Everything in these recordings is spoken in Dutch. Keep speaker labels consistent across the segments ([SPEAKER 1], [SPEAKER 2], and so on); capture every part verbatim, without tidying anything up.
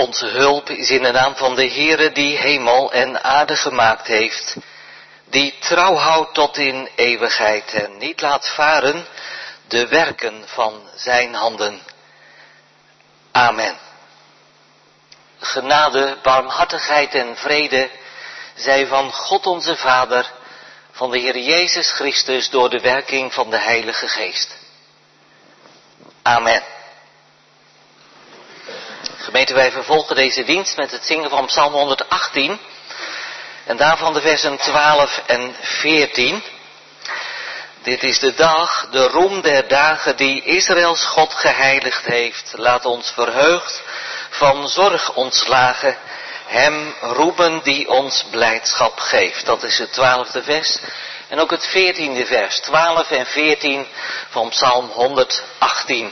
[SPEAKER 1] Onze hulp is in de naam van de Heere die hemel en aarde gemaakt heeft, die trouw houdt tot in eeuwigheid en niet laat varen de werken van zijn handen. Amen. Genade, barmhartigheid en vrede zij van God onze Vader, van de Heer Jezus Christus door de werking van de Heilige Geest. Amen. Gemeente, wij vervolgen deze dienst met het zingen van Psalm honderdachttien en daarvan de versen twaalf en veertien. Dit is de dag, de roem der dagen die Israëls God geheiligd heeft. Laat ons verheugd van zorg ontslagen hem roemen die ons blijdschap geeft. Dat is het twaalfde vers en ook het veertiende vers, twaalf en veertien van Psalm honderdachttien.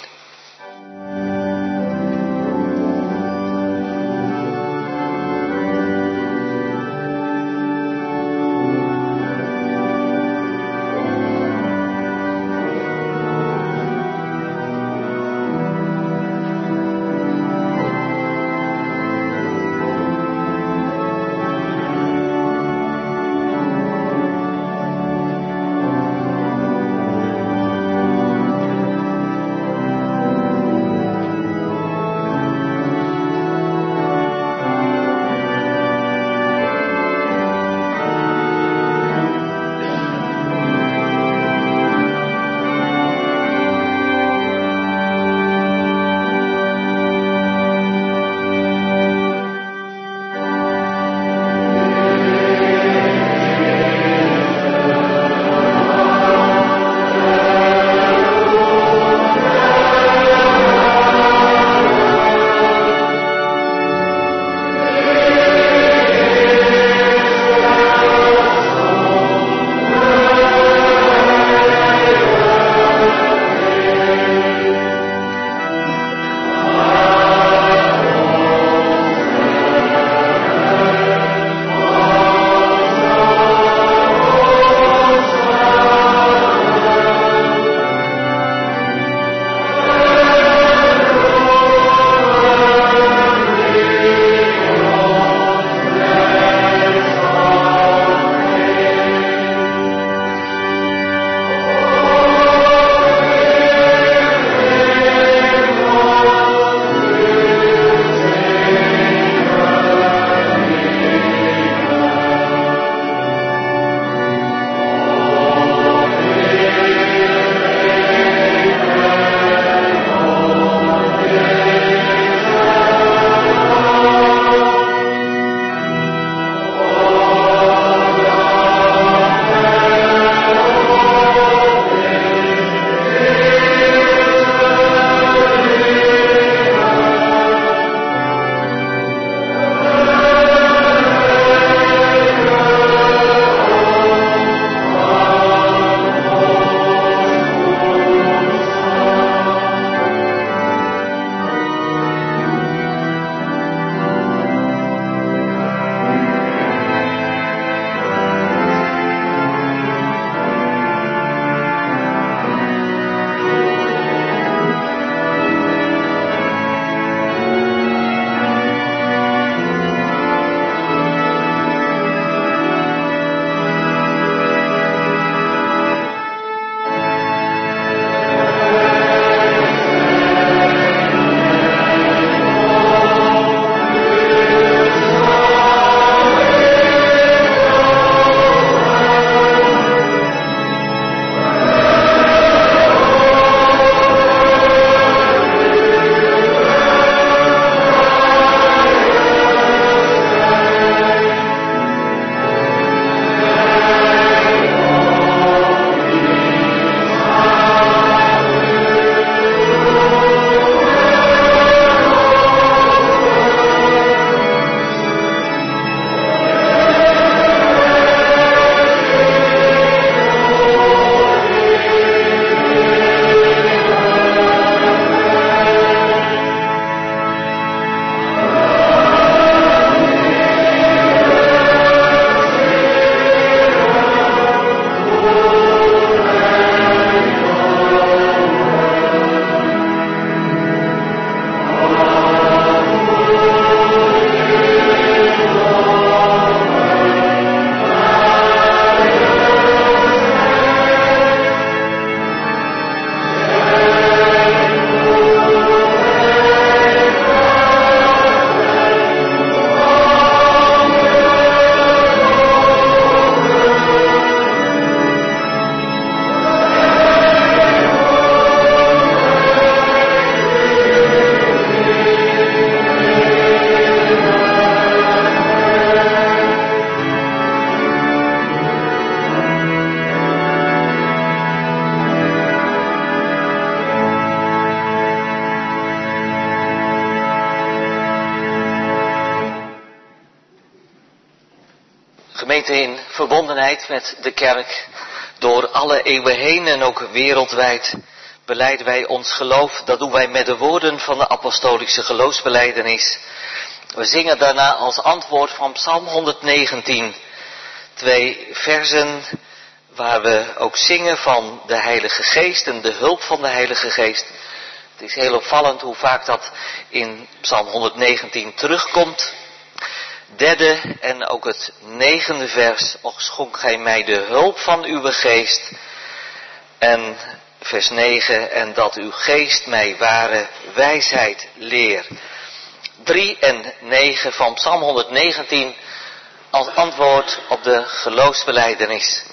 [SPEAKER 1] Gemeente, in verbondenheid met de kerk, door alle eeuwen heen en ook wereldwijd, belijden wij ons geloof. Dat doen wij met de woorden van de apostolische geloofsbelijdenis. We zingen daarna als antwoord van Psalm honderdnegentien, twee versen waar we ook zingen van de Heilige Geest en de hulp van de Heilige Geest. Het is heel opvallend hoe vaak dat in Psalm honderdnegentien terugkomt. Derde en ook het negende vers, och schonk gij mij de hulp van uw geest. En vers negen, en dat uw geest mij ware wijsheid leer. Drie en negen van Psalm honderdnegentien als antwoord op de geloofsbelijdenis.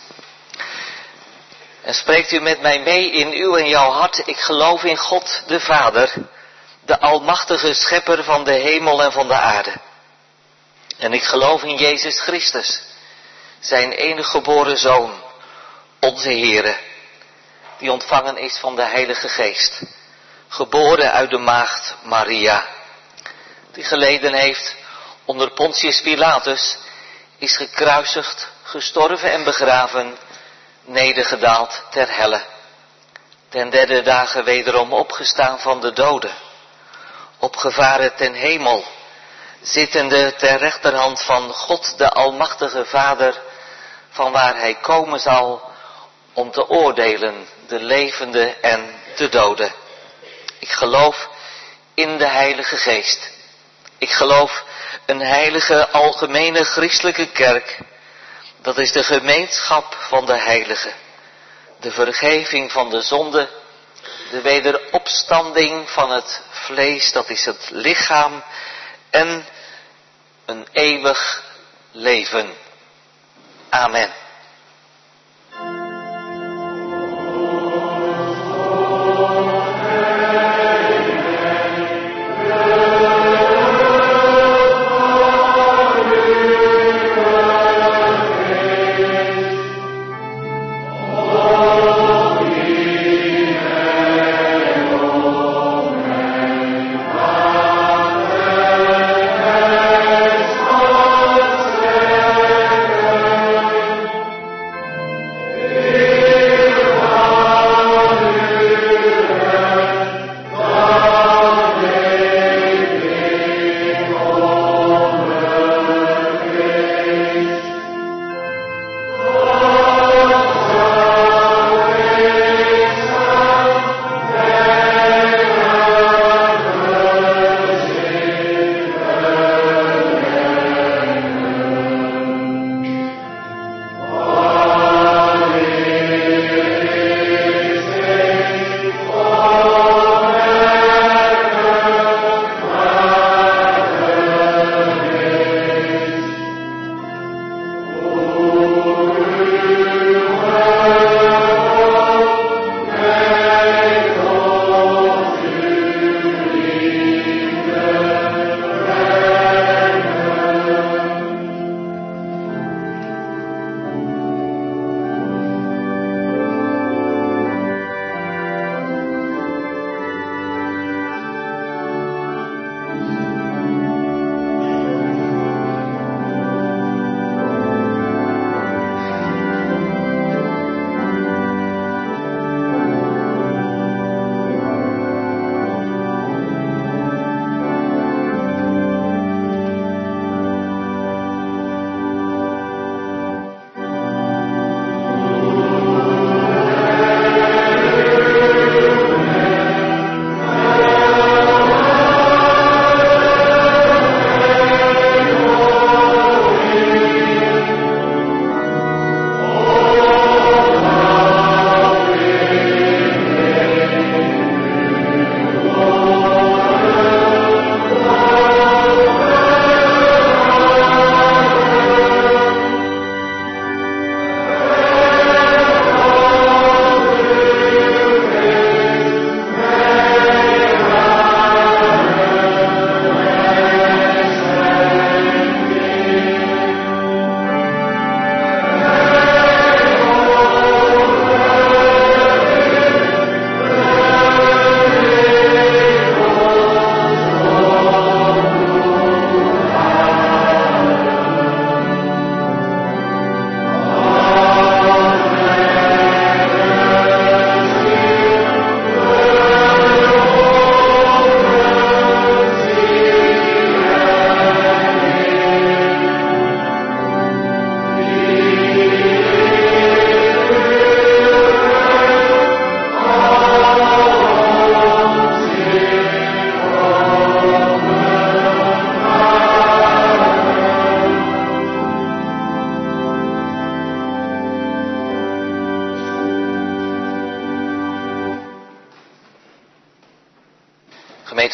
[SPEAKER 1] En spreekt u met mij mee in uw en jouw hart: ik geloof in God de Vader, de almachtige schepper van de hemel en van de aarde. En ik geloof in Jezus Christus, zijn enige geboren Zoon, onze Heere, die ontvangen is van de Heilige Geest, geboren uit de maagd Maria, die geleden heeft onder Pontius Pilatus, is gekruisigd, gestorven en begraven, nedergedaald ter helle, ten derde dagen wederom opgestaan van de doden, opgevaren ten hemel, zittende ter rechterhand van God de Almachtige Vader, van waar hij komen zal om te oordelen de levenden en de doden. Ik geloof in de Heilige Geest. Ik geloof een heilige algemene christelijke kerk. Dat is de gemeenschap van de heiligen, de vergeving van de zonde, de wederopstanding van het vlees, dat is het lichaam, en een eeuwig leven. Amen.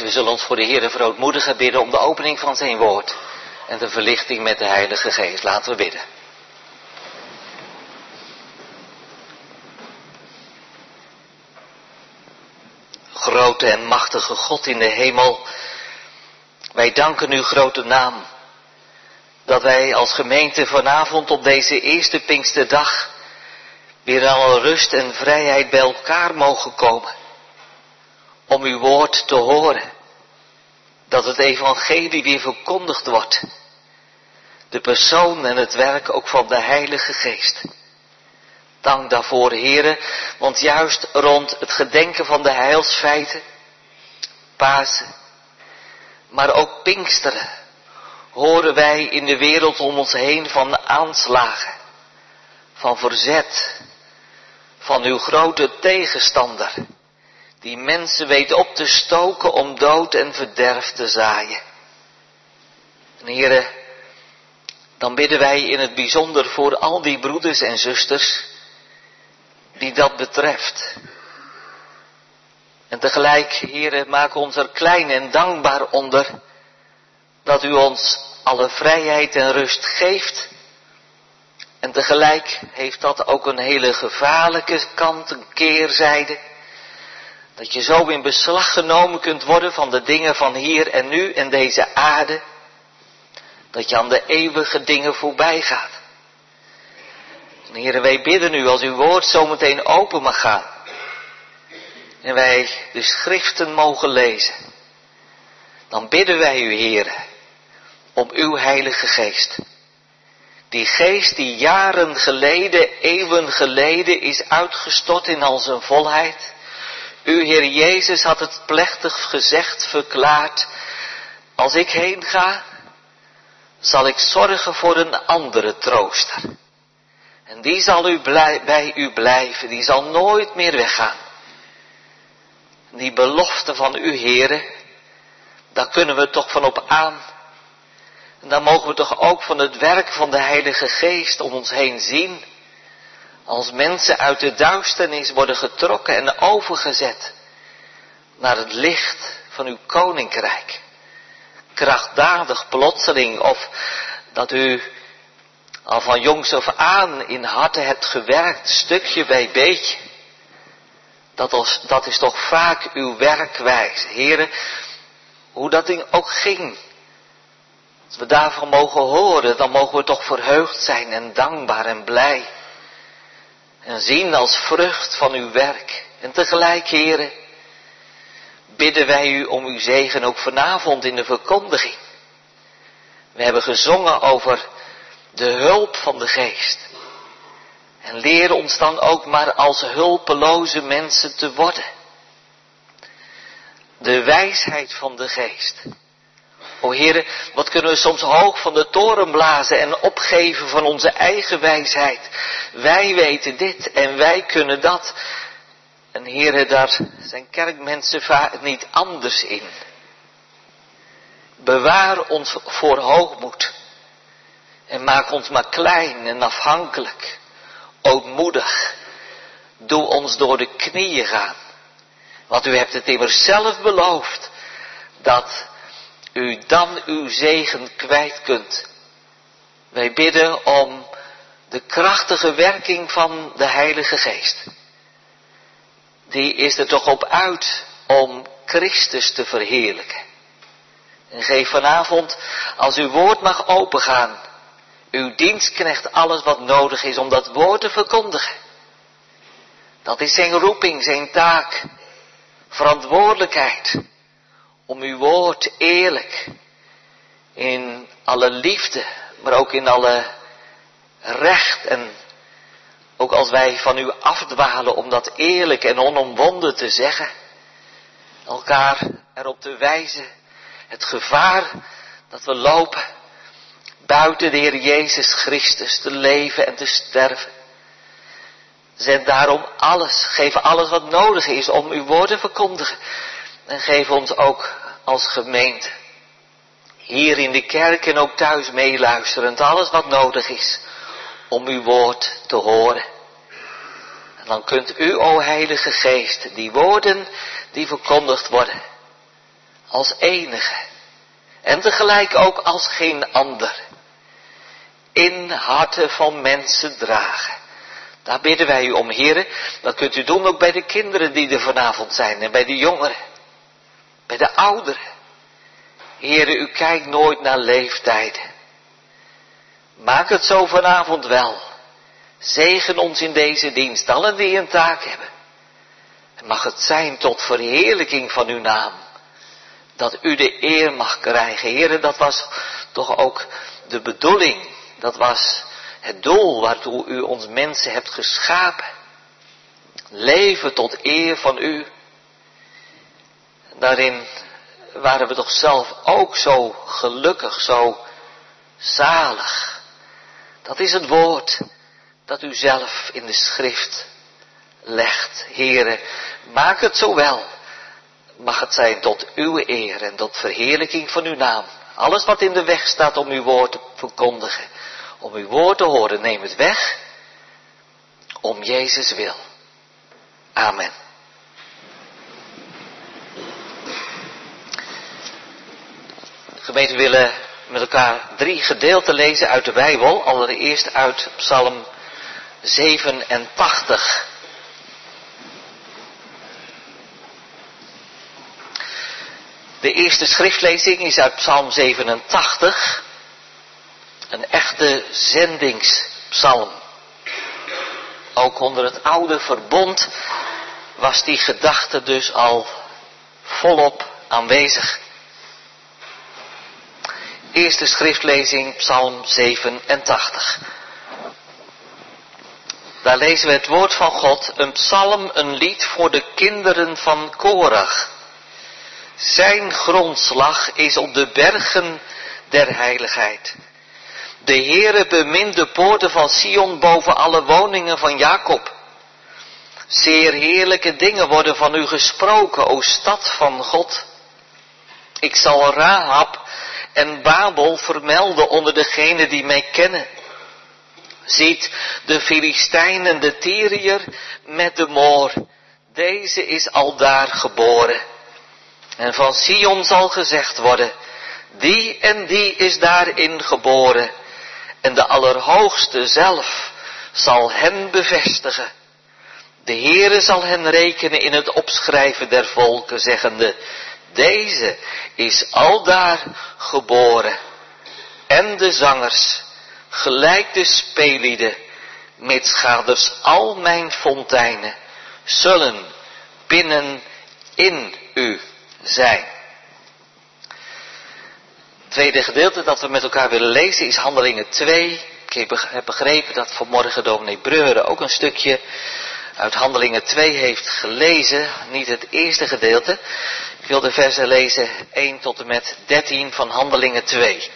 [SPEAKER 1] we zullen ons voor de Heere verootmoedigen bidden om de opening van zijn woord en de verlichting met de Heilige Geest. Laten we bidden. Grote en machtige God in de hemel, wij danken uw grote naam, dat wij als gemeente vanavond op deze eerste Pinksterdag weer in alle rust en vrijheid bij elkaar mogen komen, om uw woord te horen, dat het evangelie weer verkondigd wordt, de persoon en het werk ook van de Heilige Geest. Dank daarvoor, Heere, want juist rond het gedenken van de heilsfeiten, Pasen, maar ook Pinksteren, horen wij in de wereld om ons heen van aanslagen, van verzet, van uw grote tegenstander, die mensen weet op te stoken om dood en verderf te zaaien. En Heere, dan bidden wij in het bijzonder voor al die broeders en zusters die dat betreft. En tegelijk, Heere, maak ons er klein en dankbaar onder dat u ons alle vrijheid en rust geeft. En tegelijk heeft dat ook een hele gevaarlijke kant, een keerzijde. Dat je zo in beslag genomen kunt worden van de dingen van hier en nu en deze aarde. Dat je aan de eeuwige dingen voorbij gaat. En Heere, wij bidden u als uw woord zometeen open mag gaan. En wij de schriften mogen lezen. Dan bidden wij u, Heere, om uw Heilige Geest. Die geest die jaren geleden, eeuwen geleden is uitgestort in al zijn volheid. U, Heer Jezus, had het plechtig gezegd, verklaard. Als ik heen ga, zal ik zorgen voor een andere trooster. En die zal u blij, bij u blijven, die zal nooit meer weggaan. Die belofte van u, Heere, daar kunnen we toch van op aan. En daar mogen we toch ook van het werk van de Heilige Geest om ons heen zien. Als mensen uit de duisternis worden getrokken en overgezet naar het licht van uw koninkrijk. Krachtdadig, plotseling, of dat u al van jongs af aan in harten hebt gewerkt, stukje bij beetje. Dat, was, dat is toch vaak uw werkwijze. Heren, hoe dat ding ook ging. Als we daarvan mogen horen, dan mogen we toch verheugd zijn en dankbaar en blij. En zien als vrucht van uw werk. En tegelijk, Heren, bidden wij u om uw zegen ook vanavond in de verkondiging. We hebben gezongen over de hulp van de Geest. En leer ons dan ook maar als hulpeloze mensen te worden. De wijsheid van de Geest. O Heere, wat kunnen we soms hoog van de toren blazen en opgeven van onze eigen wijsheid. Wij weten dit en wij kunnen dat. En Heere, daar zijn kerkmensen vaak niet anders in. Bewaar ons voor hoogmoed. En maak ons maar klein en afhankelijk. Ootmoedig. Doe ons door de knieën gaan. Want u hebt het immers zelf beloofd. Dat u dan uw zegen kwijt kunt. Wij bidden om de krachtige werking van de Heilige Geest. Die is er toch op uit om Christus te verheerlijken. En geef vanavond, als uw woord mag opengaan, uw dienstknecht alles wat nodig is om dat woord te verkondigen. Dat is zijn roeping, zijn taak, verantwoordelijkheid. Om uw woord eerlijk, in alle liefde, maar ook in alle recht. En ook als wij van u afdwalen om dat eerlijk en onomwonden te zeggen. Elkaar erop te wijzen, het gevaar dat we lopen buiten de Heer Jezus Christus te leven en te sterven. Zend daarom alles, geef alles wat nodig is om uw woord te verkondigen. En geef ons ook als gemeente, hier in de kerk en ook thuis meeluisterend, alles wat nodig is om uw woord te horen. En dan kunt u, o Heilige Geest, die woorden die verkondigd worden, als enige. En tegelijk ook als geen ander. In harten van mensen dragen. Daar bidden wij u om, Heere. Dat kunt u doen ook bij de kinderen die er vanavond zijn. En bij de jongeren. Bij de ouderen. Heere, u kijkt nooit naar leeftijden. Maak het zo vanavond wel. Zegen ons in deze dienst, allen die een taak hebben. En mag het zijn tot verheerlijking van uw naam. Dat u de eer mag krijgen. Heere, dat was toch ook de bedoeling. Dat was het doel waartoe u ons mensen hebt geschapen. Leven tot eer van u. Daarin waren we toch zelf ook zo gelukkig, zo zalig. Dat is het woord dat u zelf in de schrift legt. Heere, maak het zo wel. Mag het zijn tot uw eer en tot verheerlijking van uw naam. Alles wat in de weg staat om uw woord te verkondigen. Om uw woord te horen, neem het weg. Om Jezus wil. Amen. Gemeente, we willen met elkaar drie gedeelten lezen uit de Bijbel. Allereerst uit Psalm zevenentachtig. De eerste schriftlezing is uit Psalm zevenentachtig. Een echte zendingspsalm. Ook onder het oude verbond was die gedachte dus al volop aanwezig. Eerste schriftlezing, Psalm zevenentachtig. Daar lezen we het woord van God, een psalm, een lied voor de kinderen van Korach. Zijn grondslag is op de bergen der heiligheid. De Heere bemint de poorten van Sion boven alle woningen van Jacob. Zeer heerlijke dingen worden van u gesproken, o stad van God. Ik zal Rahab en Babel vermelden onder degenen die mij kennen. Ziet, de Filistijn en de Tyriër met de Moor. Deze is aldaar geboren. En van Sion zal gezegd worden, die en die is daarin geboren. En de Allerhoogste zelf zal hen bevestigen. De Heere zal hen rekenen in het opschrijven der volken, zeggende, deze is aldaar geboren. En de zangers, gelijk de speellieden, mitschaders al mijn fonteinen, zullen binnen in u zijn. Het tweede gedeelte dat we met elkaar willen lezen is Handelingen twee. Ik heb begrepen dat vanmorgen dominee Breuren ook een stukje uit Handelingen twee heeft gelezen. Niet het eerste gedeelte. Ik wil de versen lezen één tot en met dertien van Handelingen twee.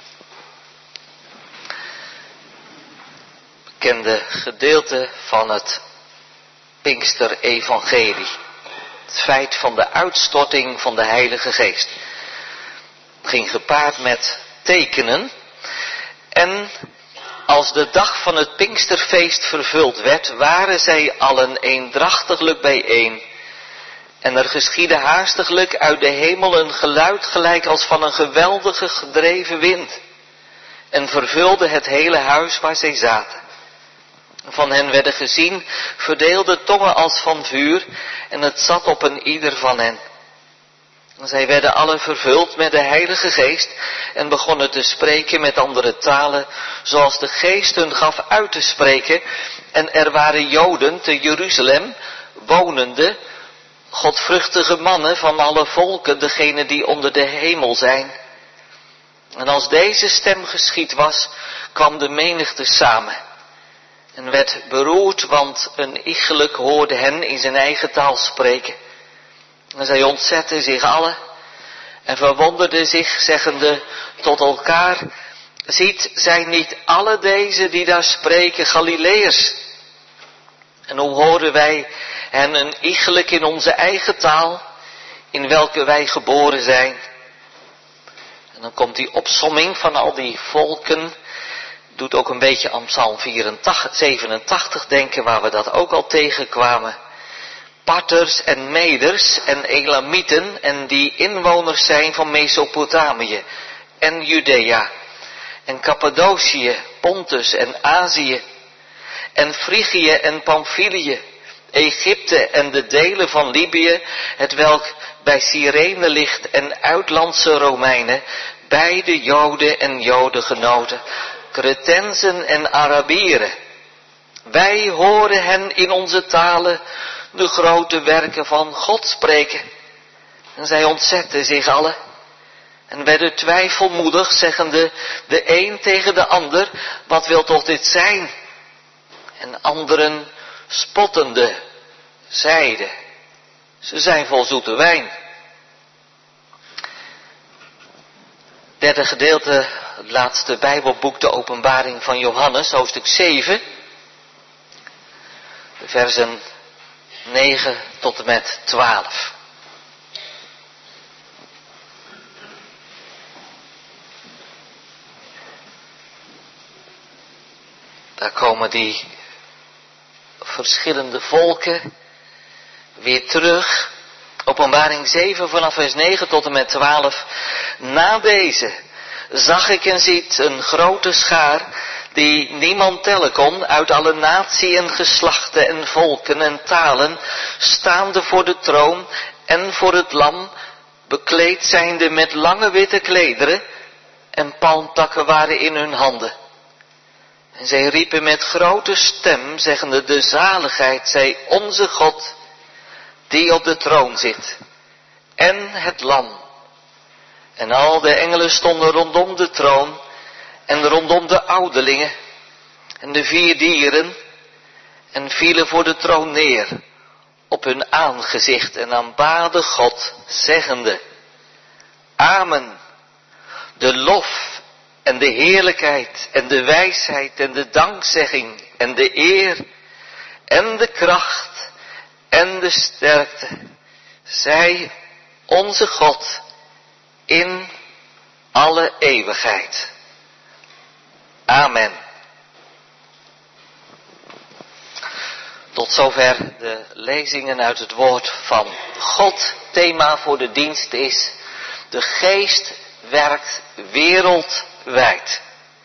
[SPEAKER 1] Bekende gedeelte van het Pinkster-evangelie. Het feit van de uitstorting van de Heilige Geest. Het ging gepaard met tekenen. En als de dag van het Pinksterfeest vervuld werd, waren zij allen eendrachtiglijk bijeen. En er geschiedde haastiglijk uit de hemel een geluid gelijk als van een geweldige gedreven wind. En vervulde het hele huis waar zij zaten. Van hen werden gezien verdeelde tongen als van vuur, en het zat op een ieder van hen. Zij werden allen vervuld met de Heilige Geest en begonnen te spreken met andere talen, zoals de Geest hun gaf uit te spreken. En er waren Joden te Jeruzalem, wonende, godvruchtige mannen van alle volken, degene die onder de hemel zijn. En als deze stem geschied was, kwam de menigte samen. En werd beroerd, want een iegelijk hoorde hen in zijn eigen taal spreken. En zij ontzetten zich allen en verwonderden zich, zeggende tot elkaar, ziet, zijn niet alle deze die daar spreken Galileërs? En hoe horen wij hen een iegelijk in onze eigen taal, in welke wij geboren zijn? En dan komt die opsomming van al die volken, doet ook een beetje aan Psalm vierentachtig, zevenentachtig denken, waar we dat ook al tegenkwamen. Parters en Meders en Elamieten en die inwoners zijn van Mesopotamië en Judea en Cappadocië, Pontus en Azië en Frigië en Pamphylië, Egypte en de delen van Libië, hetwelk bij Cyrene ligt en uitlandse Romeinen, beide Joden en Jodengenoten, Cretensen en Arabieren. Wij horen hen in onze talen de grote werken van God spreken. En zij ontzetten zich allen en werden twijfelmoedig, zeggende de een tegen de ander, wat wil toch dit zijn? En anderen spottende zeiden, ze zijn vol zoete wijn. Derde gedeelte, het laatste Bijbelboek, de Openbaring van Johannes, hoofdstuk zeven. De versen negen tot en met twaalf. Daar komen die verschillende volken weer terug. Openbaring zeven vanaf vers negen tot en met twaalf. Na deze zag ik en ziet een grote schaar die niemand tellen kon, uit alle natie en geslachten en volken en talen, staande voor de troon en voor het lam, bekleed zijnde met lange witte klederen, en palmtakken waren in hun handen. En zij riepen met grote stem, zeggende, de zaligheid zij onze God, die op de troon zit, en het lam. En al de engelen stonden rondom de troon, en rondom de ouderlingen, en de vier dieren, en vielen voor de troon neer, op hun aangezicht, en aanbaden God, zeggende, Amen, de lof, en de heerlijkheid, en de wijsheid, en de dankzegging, en de eer, en de kracht, en de sterkte, zij onze God, in alle eeuwigheid. Amen. Tot zover de lezingen uit het woord van God. Thema voor de dienst is: de geest werkt wereldwijd.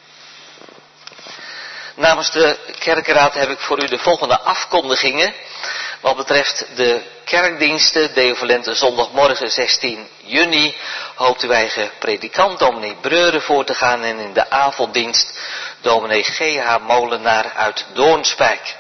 [SPEAKER 1] Namens de kerkenraad heb ik voor u de volgende afkondigingen. Wat betreft de kerkdiensten, Deovalente zondagmorgen zestien juni, hoopt uw eigen predikant, dominee Breuren, voor te gaan. En in de avonddienst, dominee G H Molenaar uit Doornspijk.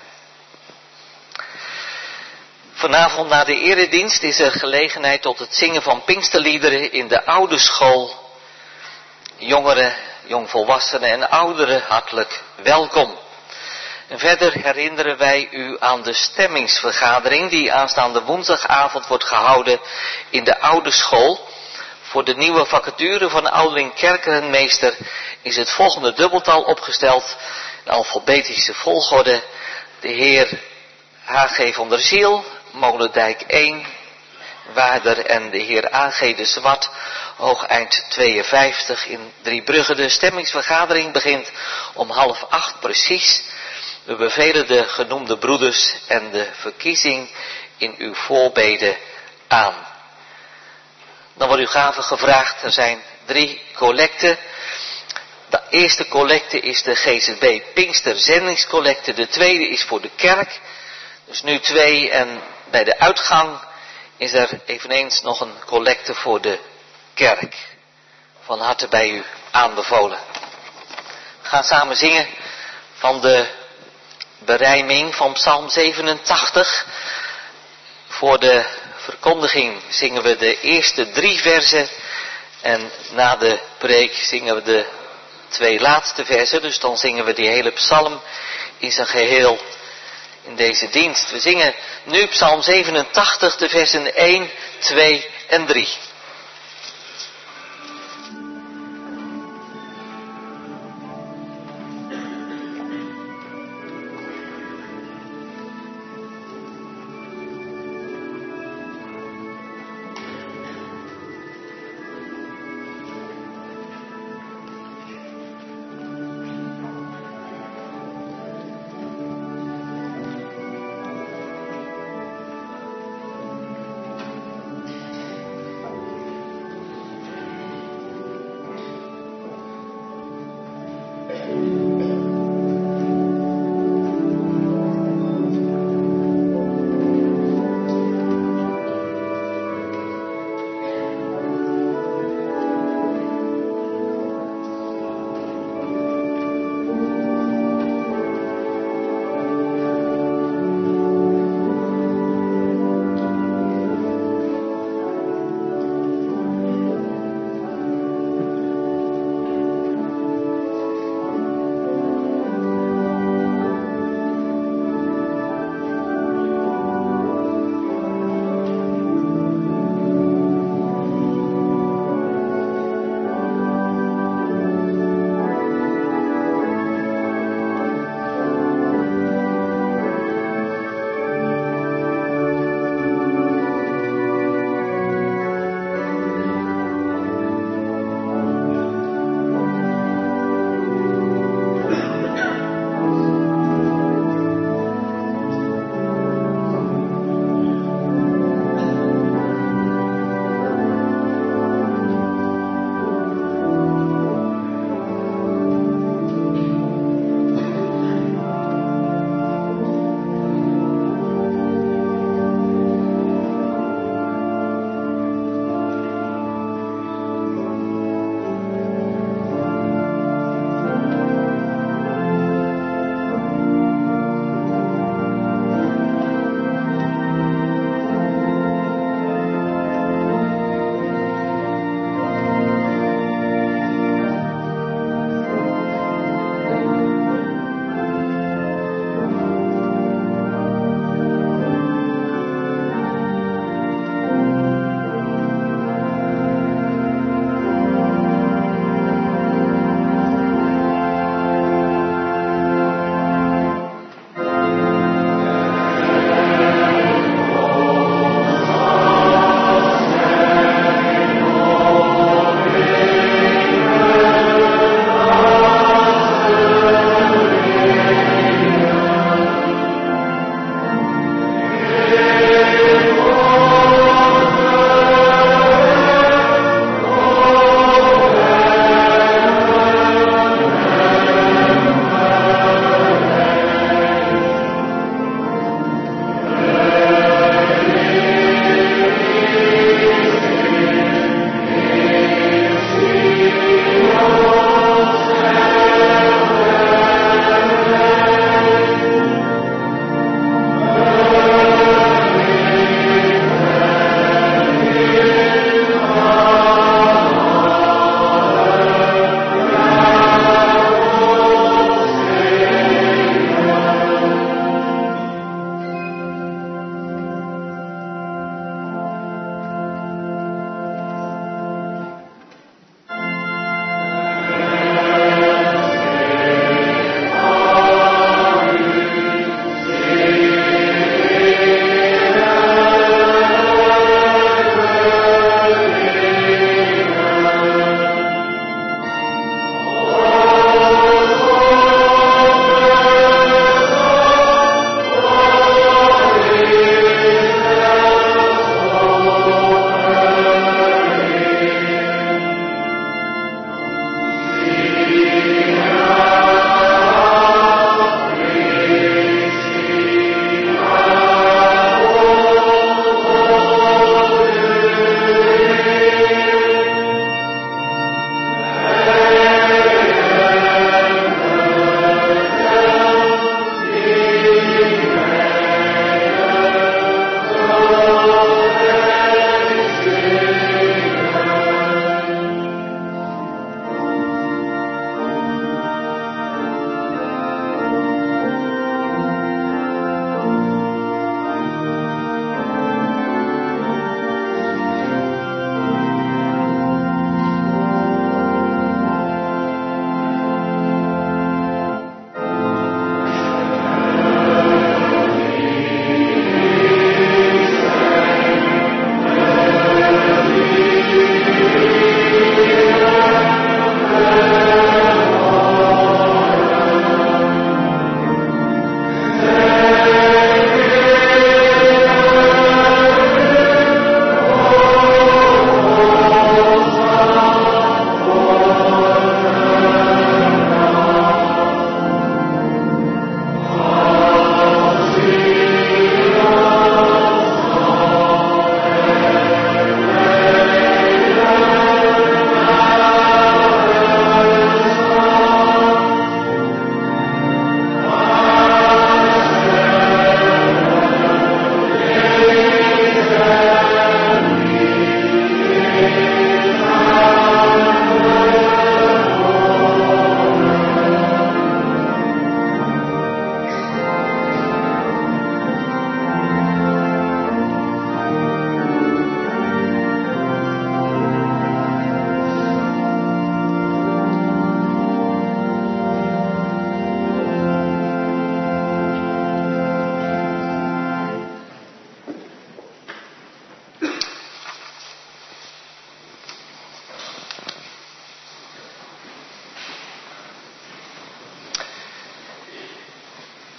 [SPEAKER 1] Vanavond na de eredienst is er gelegenheid tot het zingen van Pinksterliederen in de oude school. Jongeren, jongvolwassenen en ouderen, hartelijk welkom. En verder herinneren wij u aan de stemmingsvergadering die aanstaande woensdagavond wordt gehouden in de oude school. Voor de nieuwe vacature van ouderling kerkenmeester is het volgende dubbeltal opgesteld. In alfabetische volgorde: de heer H G van der Ziel, Molendijk één, Waarder, en de heer A G de Zwart, Hoogeind tweeënvijftig in Driebrugge. De stemmingsvergadering begint om half acht precies. We bevelen de genoemde broeders en de verkiezing in uw voorbeden aan. Dan wordt uw gave gevraagd. Er zijn drie collecten. De eerste collecte is de G Z B Pinkster zendingscollecte. De tweede is voor de kerk. Dus nu twee. En bij de uitgang is er eveneens nog een collecte voor de kerk. Van harte bij u aanbevolen. We gaan samen zingen van de berijming van Psalm zevenentachtig. Voor de verkondiging zingen we de eerste drie versen. En na de preek zingen we de twee laatste versen. Dus dan zingen we die hele psalm in zijn geheel in deze dienst. We zingen nu Psalm zevenentachtig, de versen één, twee en drie.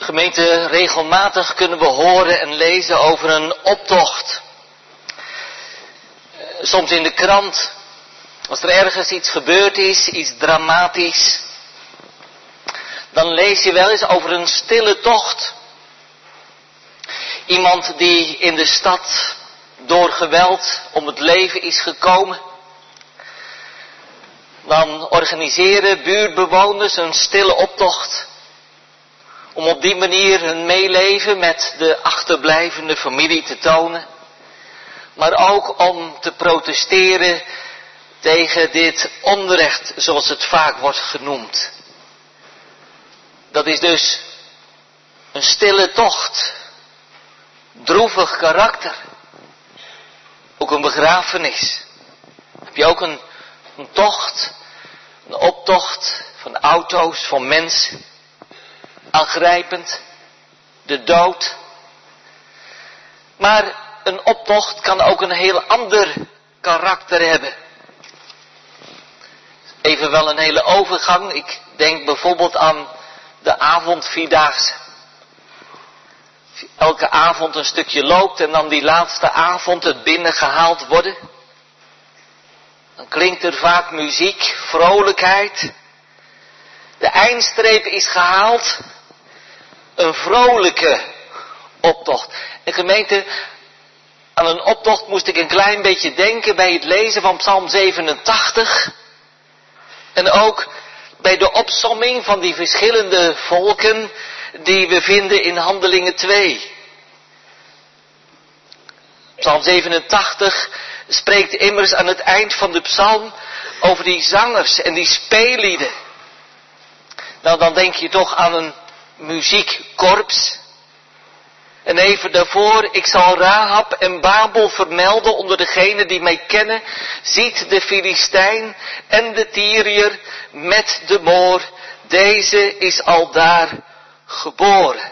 [SPEAKER 1] Gemeente, regelmatig kunnen we horen en lezen over een optocht. Soms in de krant, als er ergens iets gebeurd is, iets dramatisch, dan lees je wel eens over een stille tocht. Iemand die in de stad door geweld om het leven is gekomen. Dan organiseren buurtbewoners een stille optocht. Om op die manier hun meeleven met de achterblijvende familie te tonen. Maar ook om te protesteren tegen dit onrecht, zoals het vaak wordt genoemd. Dat is dus een stille tocht. Droevig karakter. Ook een begrafenis. Heb je ook een, een tocht, een optocht van auto's, van mensen. Aangrijpend. De dood. Maar een optocht kan ook een heel ander karakter hebben. Even wel een hele overgang. Ik denk bijvoorbeeld aan de avondvierdaagse. Elke avond een stukje loopt en dan die laatste avond het binnengehaald worden. Dan klinkt er vaak muziek, vrolijkheid. De eindstreep is gehaald. Een vrolijke optocht. En gemeente, aan een optocht moest ik een klein beetje denken bij het lezen van Psalm zevenentachtig. En ook bij de opsomming van die verschillende volken die we vinden in Handelingen twee. Psalm zevenentachtig spreekt immers aan het eind van de psalm over die zangers en die speellieden. Nou, dan denk je toch aan een muziekkorps. En even daarvoor, ik zal Rahab en Babel vermelden onder degenen die mij kennen. Ziet de Filistijn en de Tyriër met de Moor. Deze is al daar geboren.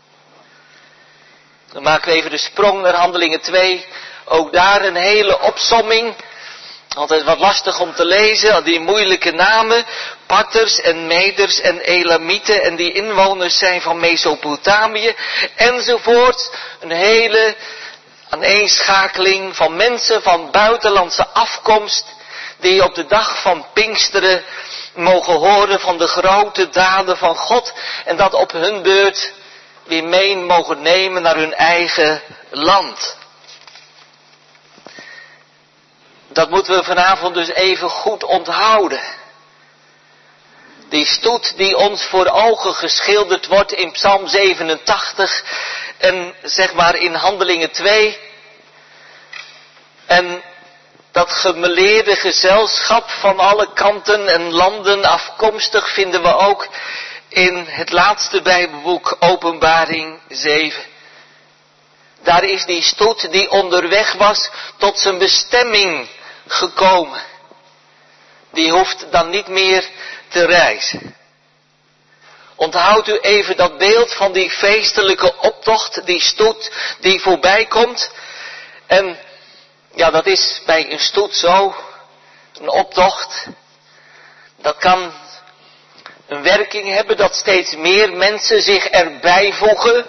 [SPEAKER 1] Dan maken we even de sprong naar Handelingen twee. Ook daar een hele opsomming. Altijd wat lastig om te lezen, al die moeilijke namen. Parters en Meders en Elamieten en die inwoners zijn van Mesopotamië enzovoort. Een hele aaneenschakeling van mensen van buitenlandse afkomst die op de dag van Pinksteren mogen horen van de grote daden van God en dat op hun beurt weer mee mogen nemen naar hun eigen land. Dat moeten we vanavond dus even goed onthouden. Die stoet die ons voor ogen geschilderd wordt in Psalm zevenentachtig en zeg maar in Handelingen twee. En dat gemeleerde gezelschap van alle kanten en landen afkomstig vinden we ook in het laatste Bijbelboek Openbaring zeven. Daar is die stoet die onderweg was tot zijn bestemming gekomen. Die hoeft dan niet meer te reizen. Onthoud u even dat beeld van die feestelijke optocht, die stoet die voorbij komt. En ja, dat is bij een stoet zo, een optocht. Dat kan een werking hebben dat steeds meer mensen zich erbij voegen.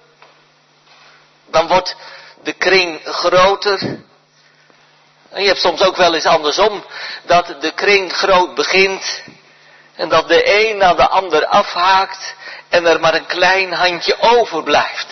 [SPEAKER 1] Dan wordt de kring groter. En je hebt soms ook wel eens andersom, dat de kring groot begint en dat de een na de ander afhaakt en er maar een klein handje overblijft.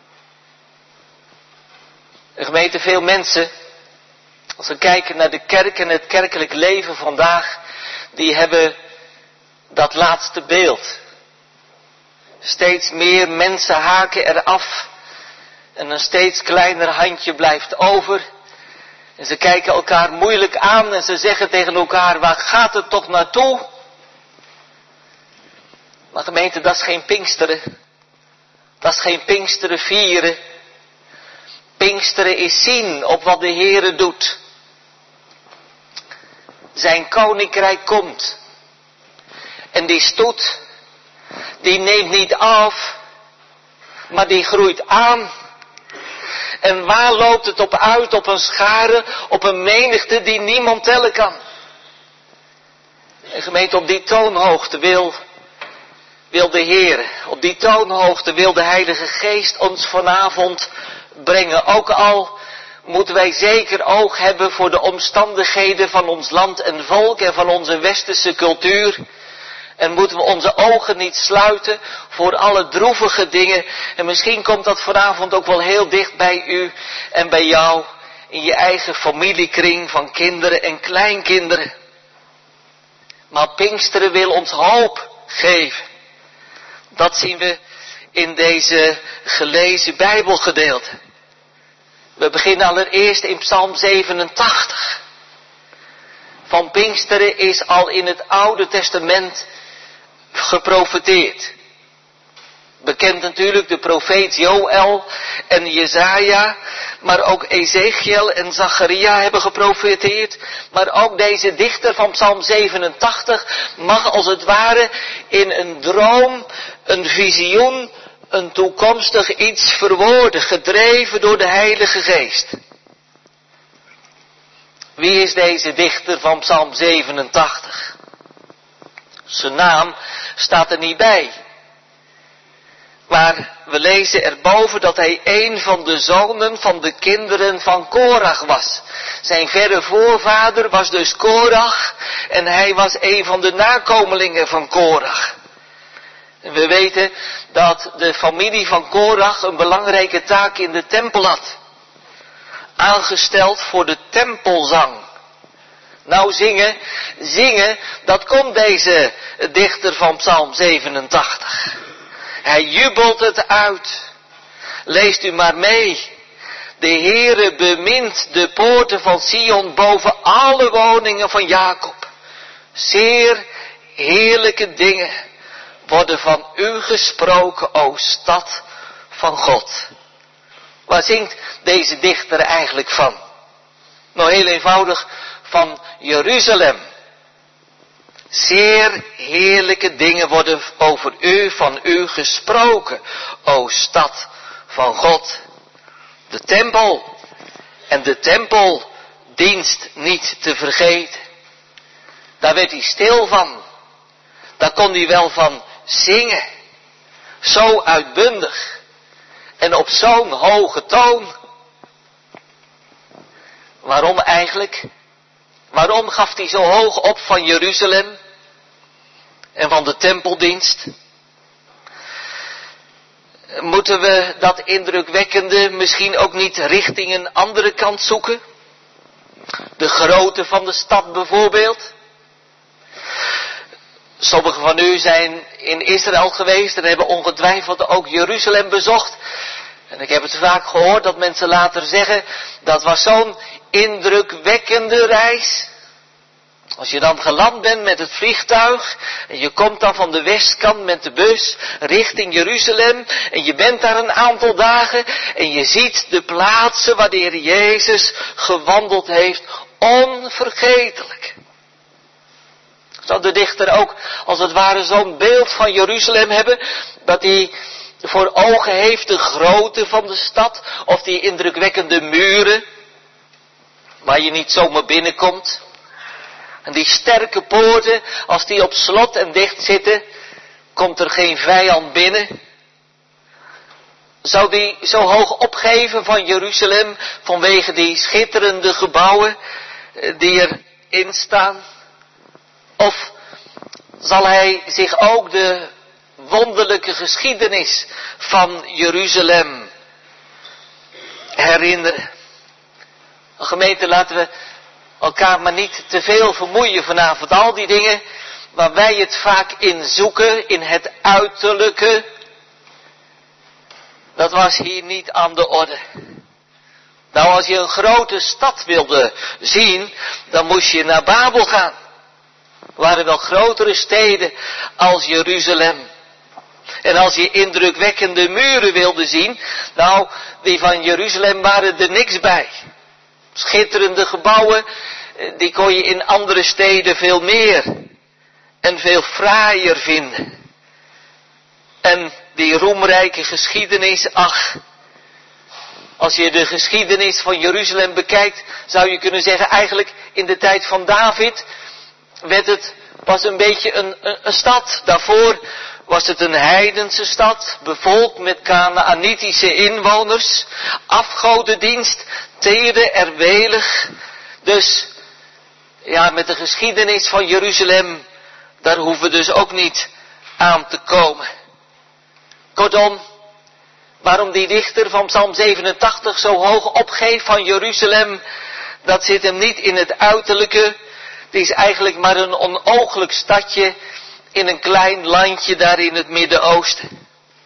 [SPEAKER 1] En gemeente, veel mensen, als we kijken naar de kerk en het kerkelijk leven vandaag, die hebben dat laatste beeld. Steeds meer mensen haken eraf en een steeds kleiner handje blijft over. En ze kijken elkaar moeilijk aan en ze zeggen tegen elkaar, waar gaat het toch naartoe? Maar gemeente, dat is geen Pinksteren. Dat is geen Pinksteren vieren. Pinksteren is zien op wat de Heere doet. Zijn koninkrijk komt. En die stoet, die neemt niet af, maar die groeit aan. En waar loopt het op uit? Op een schare, op een menigte die niemand tellen kan. En gemeente, op die toonhoogte wil wil de Heer, op die toonhoogte wil de Heilige Geest ons vanavond brengen. Ook al moeten wij zeker oog hebben voor de omstandigheden van ons land en volk en van onze westerse cultuur. En moeten we onze ogen niet sluiten voor alle droevige dingen. En misschien komt dat vanavond ook wel heel dicht bij u en bij jou. In je eigen familiekring van kinderen en kleinkinderen. Maar Pinksteren wil ons hoop geven. Dat zien we in deze gelezen Bijbelgedeelte. We beginnen allereerst in Psalm zevenentachtig. Van Pinksteren is al in het Oude Testament geprofeteerd. Bekend natuurlijk de profeet Joël en Jesaja, maar ook Ezekiel en Zacharia hebben geprofeteerd. Maar ook deze dichter van Psalm zevenentachtig mag als het ware in een droom, een visioen, een toekomstig iets verwoorden, gedreven door de Heilige Geest. Wie is deze dichter van Psalm zevenentachtig? Zijn naam staat er niet bij. Maar we lezen erboven dat hij een van de zonen van de kinderen van Korach was. Zijn verre voorvader was dus Korach en hij was een van de nakomelingen van Korach. En we weten dat de familie van Korach een belangrijke taak in de tempel had. Aangesteld voor de tempelzang. Nou zingen, zingen, dat komt deze dichter van Psalm zevenentachtig. Hij jubelt het uit. Leest u maar mee. De Heere bemint de poorten van Sion boven alle woningen van Jacob. Zeer heerlijke dingen worden van u gesproken, o stad van God. Waar zingt deze dichter eigenlijk van? Nou, heel eenvoudig, van Jeruzalem. Zeer heerlijke dingen worden over u, van u gesproken, o stad van God. De tempel en de tempeldienst niet te vergeten. Daar werd hij stil van. Daar kon hij wel van zingen. Zo uitbundig. En op zo'n hoge toon. Waarom eigenlijk? Waarom gaf hij zo hoog op van Jeruzalem en van de tempeldienst? Moeten we dat indrukwekkende misschien ook niet richting een andere kant zoeken? De grootte van de stad bijvoorbeeld. Sommigen van u zijn in Israël geweest en hebben ongetwijfeld ook Jeruzalem bezocht. En ik heb het vaak gehoord dat mensen later zeggen, dat was zo'n indrukwekkende reis. Als je dan geland bent met het vliegtuig en je komt dan van de westkant met de bus richting Jeruzalem en je bent daar een aantal dagen en je ziet de plaatsen waar de Heer Jezus gewandeld heeft, onvergetelijk. Zou de dichter ook als het ware zo'n beeld van Jeruzalem hebben, dat hij voor ogen heeft de grootte van de stad of die indrukwekkende muren waar je niet zomaar binnenkomt. En die sterke poorten, als die op slot en dicht zitten, komt er geen vijand binnen. Zou die zo hoog opgeven van Jeruzalem vanwege die schitterende gebouwen die erin staan? Of zal hij zich ook de wonderlijke geschiedenis van Jeruzalem herinneren? Gemeente, laten we elkaar maar niet te veel vermoeien vanavond. Al die dingen waar wij het vaak in zoeken, in het uiterlijke, dat was hier niet aan de orde. Nou, als je een grote stad wilde zien, dan moest je naar Babel gaan. Er waren wel grotere steden als Jeruzalem. En als je indrukwekkende muren wilde zien, nou, die van Jeruzalem waren er niks bij. Schitterende gebouwen, die kon je in andere steden veel meer en veel fraaier vinden. En die roemrijke geschiedenis, ach, als je de geschiedenis van Jeruzalem bekijkt, zou je kunnen zeggen, eigenlijk in de tijd van David werd het pas een beetje een, een, een stad. Daarvoor was het een heidense stad, bevolkt met Kanaanitische inwoners, afgodendienst, teerde er welig. Dus, ja, met de geschiedenis van Jeruzalem, daar hoeven we dus ook niet aan te komen. Kortom, waarom die dichter van Psalm zevenentachtig zo hoog opgeeft van Jeruzalem, dat zit hem niet in het uiterlijke. Het is eigenlijk maar een onooglijk stadje in een klein landje daar in het Midden-Oosten.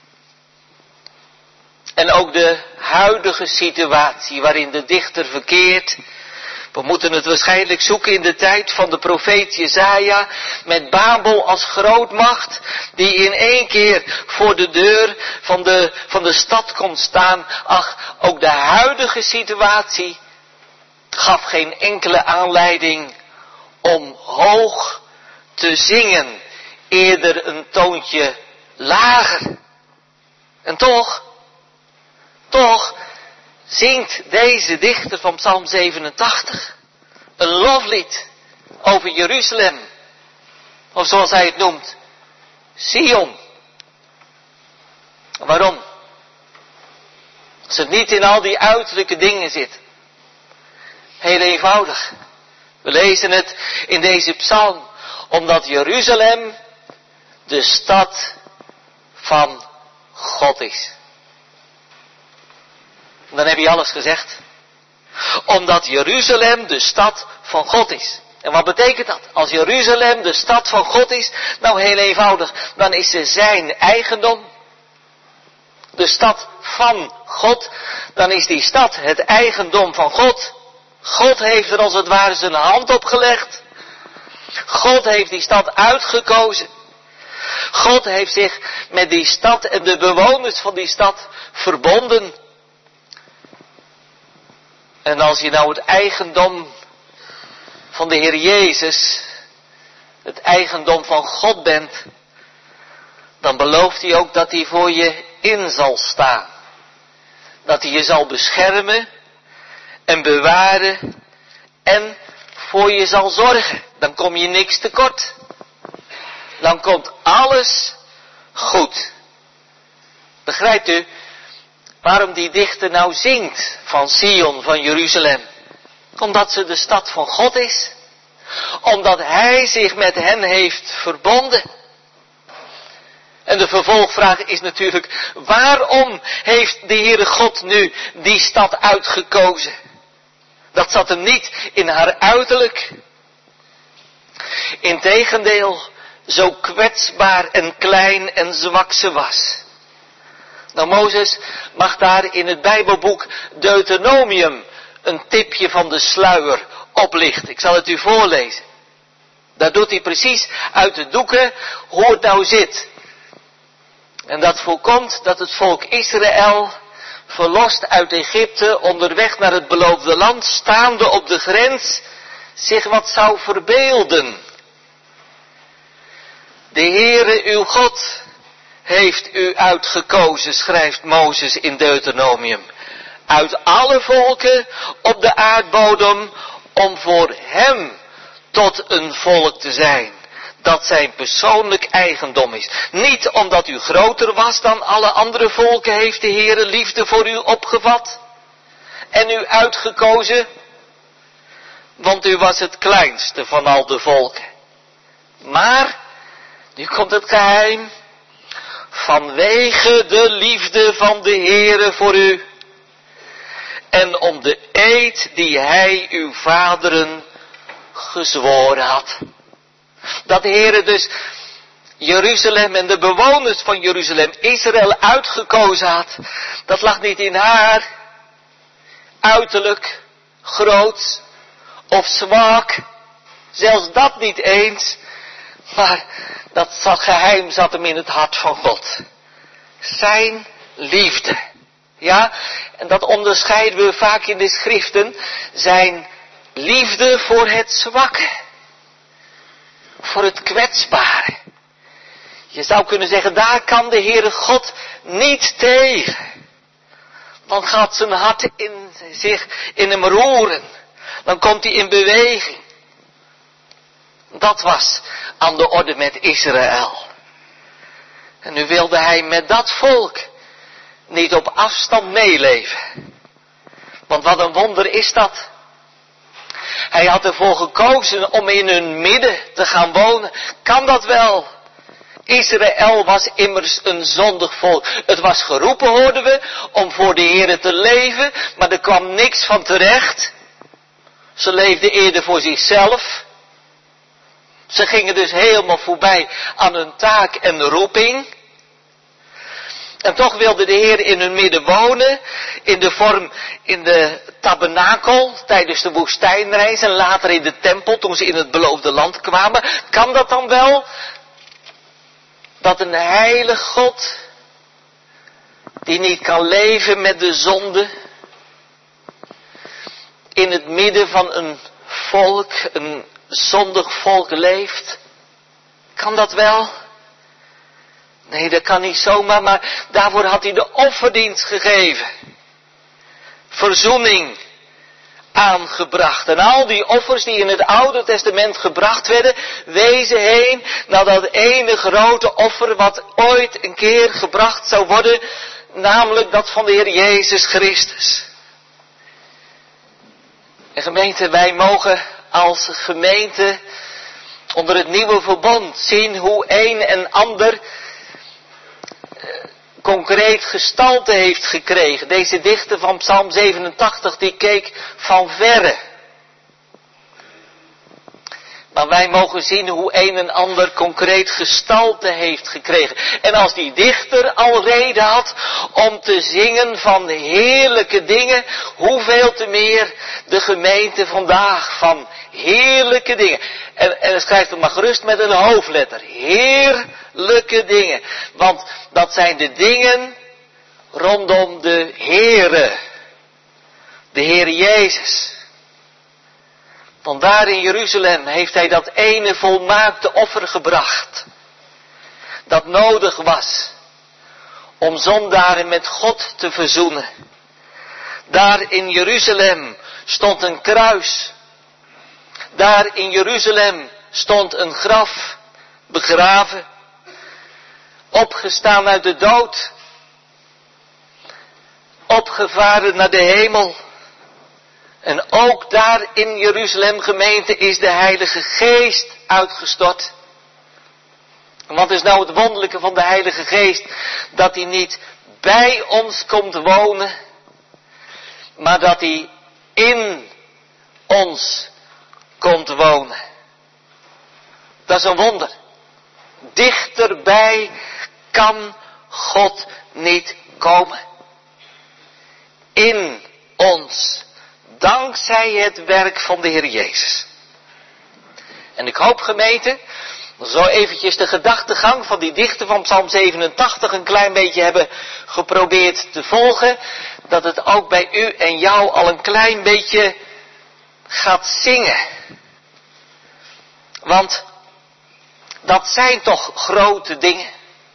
[SPEAKER 1] En ook de huidige situatie waarin de dichter verkeert. We moeten het waarschijnlijk zoeken in de tijd van de profeet Jesaja, met Babel als grootmacht, die in één keer voor de deur van de, van de stad kon staan. Ach, ook de huidige situatie gaf geen enkele aanleiding om hoog te zingen, eerder een toontje lager. En toch, toch zingt deze dichter van Psalm zevenentachtig een loflied over Jeruzalem. Of zoals hij het noemt, Sion. Waarom? Als het niet in al die uiterlijke dingen zit. Heel eenvoudig. We lezen het in deze psalm, omdat Jeruzalem de stad van God is. Dan heb je alles gezegd. Omdat Jeruzalem de stad van God is. En wat betekent dat? Als Jeruzalem de stad van God is, nou heel eenvoudig, dan is ze zijn eigendom. De stad van God, dan is die stad het eigendom van God. God heeft er als het ware zijn hand op gelegd. God heeft die stad uitgekozen. God heeft zich met die stad en de bewoners van die stad verbonden. En als je nou het eigendom van de Heer Jezus, het eigendom van God bent, dan belooft hij ook dat hij voor je in zal staan. Dat hij je zal beschermen en bewaren en voor je zal zorgen. Dan kom je niks tekort. Dan komt alles goed. Begrijpt u waarom die dichter nou zingt van Sion, van Jeruzalem? Omdat ze de stad van God is. Omdat hij zich met hen heeft verbonden. En de vervolgvraag is natuurlijk, waarom heeft de Heere God nu die stad uitgekozen? Dat zat hem niet in haar uiterlijk. Integendeel, zo kwetsbaar en klein en zwak ze was. Nou, Mozes mag daar in het Bijbelboek Deuteronomium een tipje van de sluier oplichten. Ik zal het u voorlezen. Daar doet hij precies uit de doeken hoe het nou zit. En dat voorkomt dat het volk Israël, verlost uit Egypte, onderweg naar het beloofde land, staande op de grens, zich wat zou verbeelden. De Heere uw God heeft u uitgekozen, schrijft Mozes in Deuteronomium, uit alle volken op de aardbodem, om voor hem tot een volk te zijn, dat zijn persoonlijk eigendom is. Niet omdat u groter was dan alle andere volken, heeft de Heere liefde voor u opgevat en u uitgekozen, want u was het kleinste van al de volken. Maar, nu komt het geheim, vanwege de liefde van de Heere voor u en om de eed die hij uw vaderen gezworen had. Dat de Heere dus Jeruzalem en de bewoners van Jeruzalem, Israël, uitgekozen had, dat lag niet in haar uiterlijk, groot of zwak, zelfs dat niet eens, maar dat geheim zat hem in het hart van God. Zijn liefde. Ja, en dat onderscheiden we vaak in de schriften, zijn liefde voor het zwakke. Voor het kwetsbare. Je zou kunnen zeggen, daar kan de Heere God niet tegen. Dan gaat zijn hart in zich in hem roeren. Dan komt hij in beweging. Dat was aan de orde met Israël. En nu wilde hij met dat volk niet op afstand meeleven. Want wat een wonder is dat. Hij had ervoor gekozen om in hun midden te gaan wonen. Kan dat wel? Israël was immers een zondig volk. Het was geroepen, hoorden we, om voor de Heere te leven, maar er kwam niks van terecht. Ze leefden eerder voor zichzelf. Ze gingen dus helemaal voorbij aan hun taak en roeping. En toch wilde de Heer in hun midden wonen, in de vorm, in de tabernakel, tijdens de woestijnreis en later in de tempel, toen ze in het beloofde land kwamen. Kan dat dan wel? Dat een heilig God, die niet kan leven met de zonde, in het midden van een volk, een zondig volk leeft? Kan dat wel? Nee, dat kan niet zomaar, maar daarvoor had hij de offerdienst gegeven. Verzoening aangebracht. En al die offers die in het Oude Testament gebracht werden, wezen heen naar dat ene grote offer wat ooit een keer gebracht zou worden, namelijk dat van de Heer Jezus Christus. En gemeente, wij mogen als gemeente onder het nieuwe verbond zien hoe een en ander concreet gestalte heeft gekregen. Deze dichter van Psalm zevenentachtig, die keek van verre. Maar wij mogen zien hoe een en ander concreet gestalte heeft gekregen. En als die dichter al reden had om te zingen van heerlijke dingen, hoeveel te meer de gemeente vandaag van heerlijke dingen. En, en schrijft het maar gerust met een hoofdletter. Heerlijke dingen. Want dat zijn de dingen rondom de Heere. De Heer Jezus. Want daar in Jeruzalem heeft hij dat ene volmaakte offer gebracht. Dat nodig was om zondaren met God te verzoenen. Daar in Jeruzalem stond een kruis. Daar in Jeruzalem stond een graf, begraven, opgestaan uit de dood, opgevaren naar de hemel. En ook daar in Jeruzalem, gemeente, is de Heilige Geest uitgestort. En wat is nou het wonderlijke van de Heilige Geest? Dat hij niet bij ons komt wonen, maar dat hij in ons komt wonen. Dat is een wonder. Dichterbij kan God niet komen. In ons. Dankzij het werk van de Heer Jezus. En ik hoop, gemeente, zo eventjes de gedachtegang van die dichter van Psalm zevenentachtig een klein beetje hebben geprobeerd te volgen. Dat het ook bij u en jou al een klein beetje gaat zingen. Want dat zijn toch grote dingen.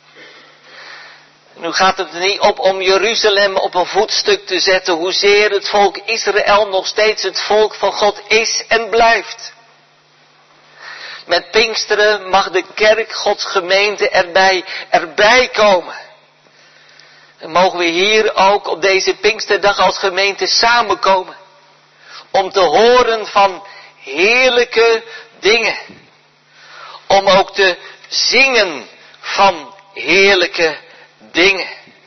[SPEAKER 1] Nu gaat het er niet op om Jeruzalem op een voetstuk te zetten, hoezeer het volk Israël nog steeds het volk van God is en blijft. Met Pinksteren mag de kerk, Gods gemeente, erbij, erbij komen. En mogen we hier ook op deze Pinksterdag als gemeente samenkomen. Om te horen van heerlijke dingen. Om ook te zingen van heerlijke dingen.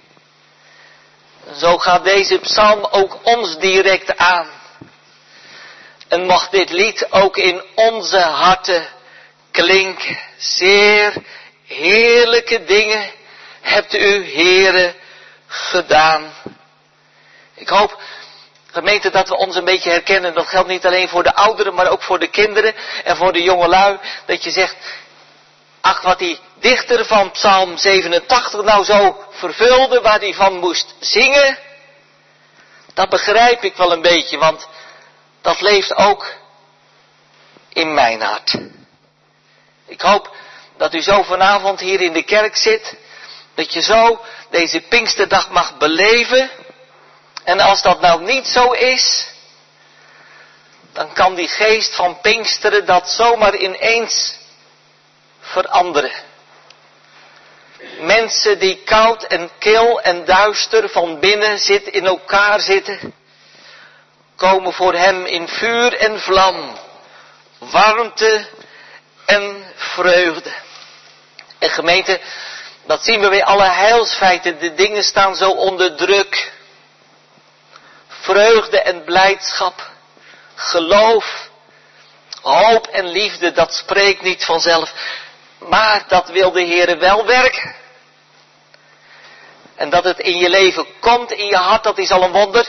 [SPEAKER 1] Zo gaat deze psalm ook ons direct aan. En mag dit lied ook in onze harten klinken. Zeer heerlijke dingen hebt u, Heere, gedaan. Ik hoop, gemeente, dat we ons een beetje herkennen. Dat geldt niet alleen voor de ouderen, maar ook voor de kinderen en voor de jongelui. Dat je zegt, ach, wat die dichter van Psalm zevenentachtig nou zo vervulde, waar hij van moest zingen. Dat begrijp ik wel een beetje, want dat leeft ook in mijn hart. Ik hoop dat u zo vanavond hier in de kerk zit, dat je zo deze Pinksterdag mag beleven. En als dat nou niet zo is, dan kan die geest van Pinksteren dat zomaar ineens veranderen. mensen die koud en kil en duister van binnen zitten, in elkaar zitten, komen voor hem in vuur en vlam, warmte en vreugde. En gemeente, dat zien we bij alle heilsfeiten. De dingen staan zo onder druk. Vreugde en blijdschap, geloof, hoop en liefde, dat spreekt niet vanzelf. Maar dat wil de Heere wel werken. En dat het in je leven komt, in je hart, dat is al een wonder.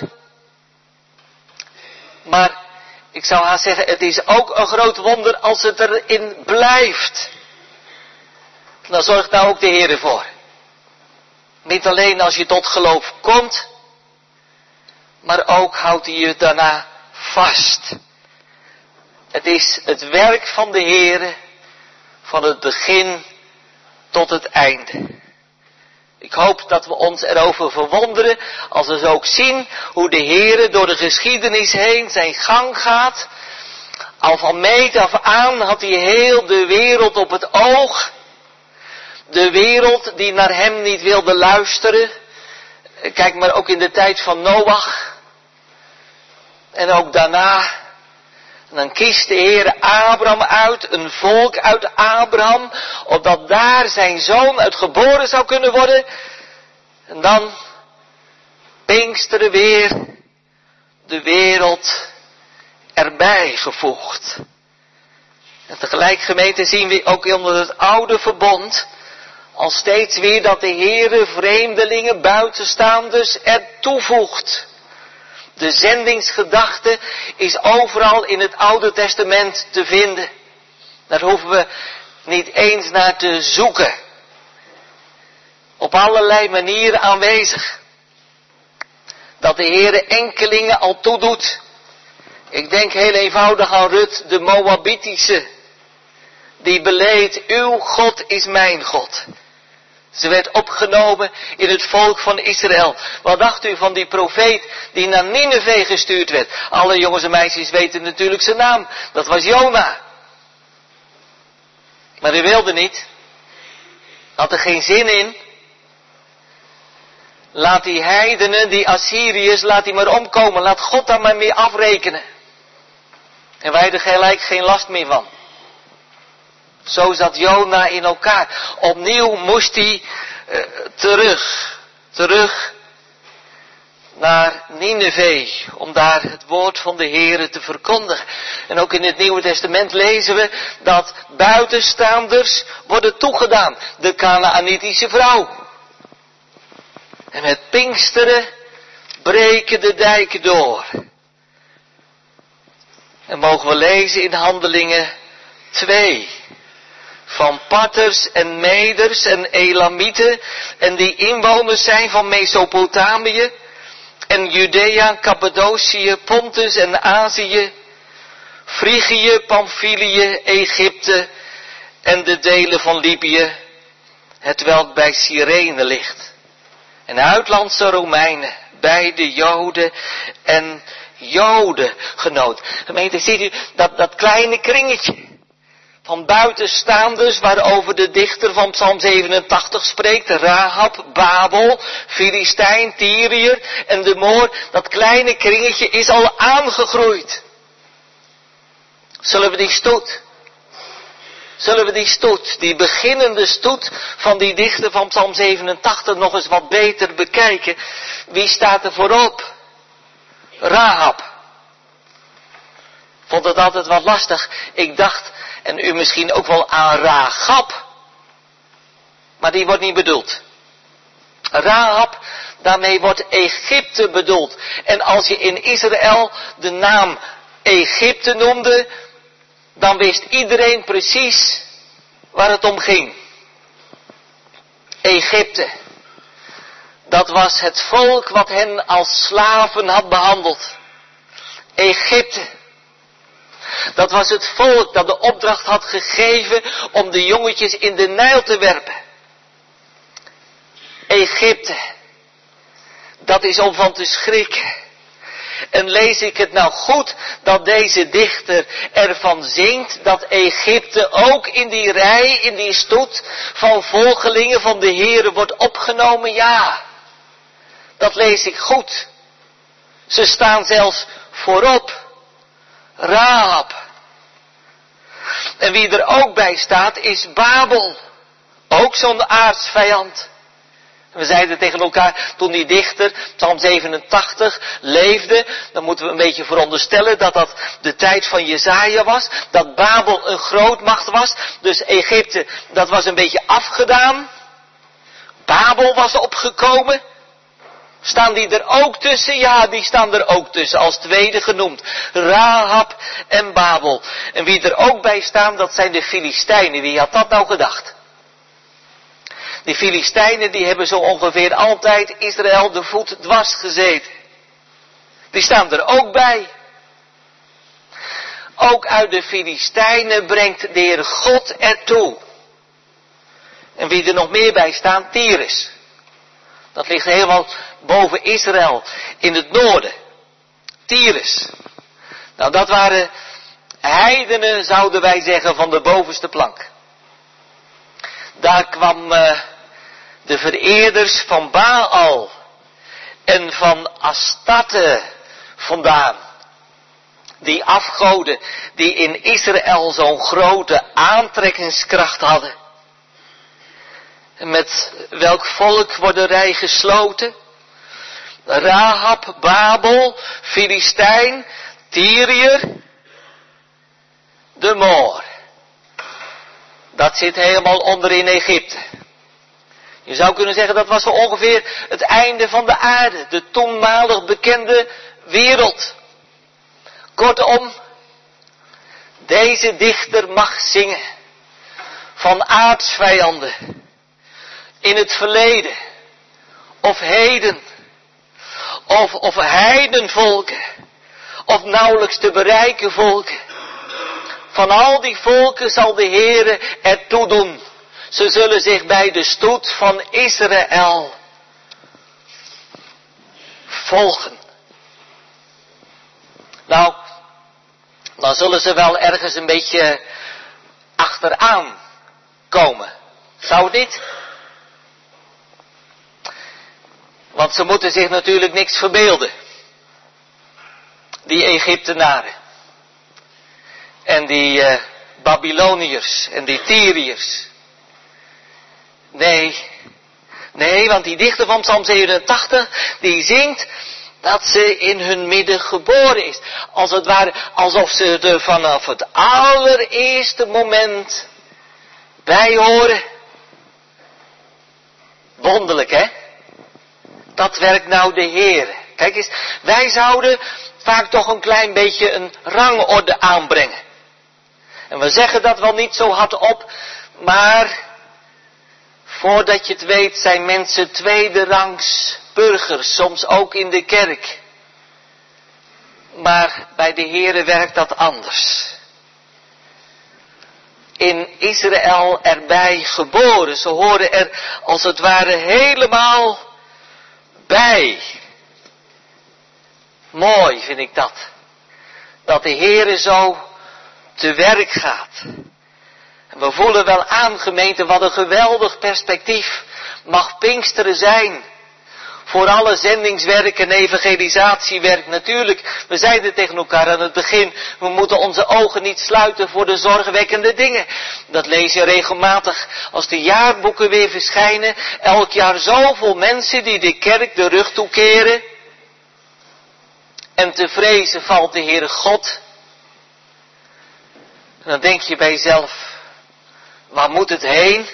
[SPEAKER 1] Maar ik zou haast zeggen, het is ook een groot wonder als het erin blijft. Dan zorgt daar ook de Heere voor. Niet alleen als je tot geloof komt, maar ook houdt hij je daarna vast. Het is het werk van de Heere, van het begin tot het einde. Ik hoop dat we ons erover verwonderen, als we zo ook zien hoe de Heere door de geschiedenis heen zijn gang gaat. Al van meet af aan had hij heel de wereld op het oog. De wereld die naar hem niet wilde luisteren. Kijk maar ook in de tijd van Noach. En ook daarna. En dan kiest de Heer Abraham uit, een volk uit Abraham, opdat daar zijn zoon uit geboren zou kunnen worden. En dan Pinksteren weer de wereld erbij gevoegd. En tegelijk, gemeente, zien we ook onder het oude verbond al steeds weer dat de Heere vreemdelingen, buitenstaanders er toevoegt. De zendingsgedachte is overal in het Oude Testament te vinden. Daar hoeven we niet eens naar te zoeken. Op allerlei manieren aanwezig. Dat de Heere enkelingen al toedoet. Ik denk heel eenvoudig aan Rut, de Moabitische. Die beleed, uw God is mijn God. Ze werd opgenomen in het volk van Israël. Wat dacht u van die profeet die naar Nineve gestuurd werd? Alle jongens en meisjes weten natuurlijk zijn naam. Dat was Jona. Maar hij wilde niet. Had er geen zin in. Laat die heidenen, die Assyriërs, laat die maar omkomen. Laat God daar maar mee afrekenen. En wij er gelijk geen last meer van. Zo zat Jona in elkaar. Opnieuw moest hij uh, terug. Terug naar Nineve. Om daar het woord van de Heere te verkondigen. En ook in het Nieuwe Testament lezen we dat buitenstaanders worden toegedaan. De Kanaanitische vrouw. En met Pinksteren breken de dijken door. En mogen we lezen in Handelingen twee. Van Parters en Meders en Elamieten en die inwoners zijn van Mesopotamië en Judea, Cappadocië, Pontus en Azië, Frigië, Pamphylië, Egypte en de delen van Libië, hetwelk bij Cyrene ligt. En uitlandse Romeinen, beide Joden en Jodengenoot. Gemeente, ziet u dat, dat kleine kringetje van buitenstaanders waarover de dichter van Psalm zevenentachtig spreekt. Rahab, Babel, Filistijn, Tyriër en de Moor. Dat kleine kringetje is al aangegroeid. Zullen we die stoet, zullen we die stoet, die beginnende stoet van die dichter van Psalm zevenentachtig nog eens wat beter bekijken. Wie staat er voorop? Rahab. Vond het altijd wat lastig. Ik dacht, en u misschien ook wel aan Rahab. Maar die wordt niet bedoeld. Rahab, daarmee wordt Egypte bedoeld. En als je in Israël de naam Egypte noemde, dan wist iedereen precies waar het om ging. Egypte. Dat was het volk wat hen als slaven had behandeld. Egypte. Dat was het volk dat de opdracht had gegeven om de jongetjes in de Nijl te werpen. Egypte. Dat is om van te schrikken. En lees ik het nou goed dat deze dichter ervan zingt dat Egypte ook in die rij, in die stoet van volgelingen van de Heere wordt opgenomen? Ja, dat lees ik goed. Ze staan zelfs voorop. Rahab. En wie er ook bij staat is Babel. Ook zo'n aardsvijand. We zeiden tegen elkaar, toen die dichter, Psalm zevenentachtig, leefde, dan moeten we een beetje veronderstellen dat dat de tijd van Jesaja was, dat Babel een grootmacht was, dus Egypte, dat was een beetje afgedaan. Babel was opgekomen. Staan die er ook tussen? Ja, die staan er ook tussen, als tweede genoemd. Rahab en Babel. En wie er ook bij staan, dat zijn de Filistijnen. Wie had dat nou gedacht? Die Filistijnen die hebben zo ongeveer altijd Israël de voet dwars gezeten. Die staan er ook bij. Ook uit de Filistijnen brengt de Heer God ertoe. En wie er nog meer bij staan, Tyrus. Dat ligt helemaal boven Israël, in het noorden. Tyrus. Nou, dat waren heidenen, zouden wij zeggen, van de bovenste plank. Daar kwam uh, de vereerders van Baal en van Astarte vandaan. Die afgoden die in Israël zo'n grote aantrekkingskracht hadden. En met welk volk wordt de rij gesloten? Rahab, Babel, Filistijn, Tyriër, de Moor. Dat zit helemaal onder in Egypte. Je zou kunnen zeggen dat was zo ongeveer het einde van de aarde. De toenmalig bekende wereld. Kortom, deze dichter mag zingen van aardsvijanden. In het verleden. Of heden. Of, of heidenvolken. Of nauwelijks te bereiken volken. Van al die volken zal de Heere ertoe doen. Ze zullen zich bij de stoet van Israël volgen. Nou, dan zullen ze wel ergens een beetje achteraan komen. Zou het niet? Want ze moeten zich natuurlijk niks verbeelden. Die Egyptenaren. En die uh, Babyloniërs en die Tyriërs. Nee, nee, want die dichter van Psalm zevenentachtig, die zingt dat ze in hun midden geboren is. Als het ware, alsof ze er vanaf het allereerste moment bij horen. Wonderlijk, hè? Dat werkt nou de Heer. Kijk eens, wij zouden vaak toch een klein beetje een rangorde aanbrengen. En we zeggen dat wel niet zo hardop, maar voordat je het weet zijn mensen tweederangs burgers, soms ook in de kerk. Maar bij de Heere werkt dat anders. In Israël erbij geboren, ze horen er als het ware helemaal bij. Mooi vind ik dat. Dat de Heere zo te werk gaat. En we voelen wel aan, gemeente, wat een geweldig perspectief mag Pinksteren zijn. Voor alle zendingswerk en evangelisatiewerk natuurlijk. We zeiden tegen elkaar aan het begin, we moeten onze ogen niet sluiten voor de zorgwekkende dingen. Dat lees je regelmatig als de jaarboeken weer verschijnen. Elk jaar zoveel mensen die de kerk de rug toekeren. En te vrezen valt de Heere God. En dan denk je bij jezelf, waar moet het heen?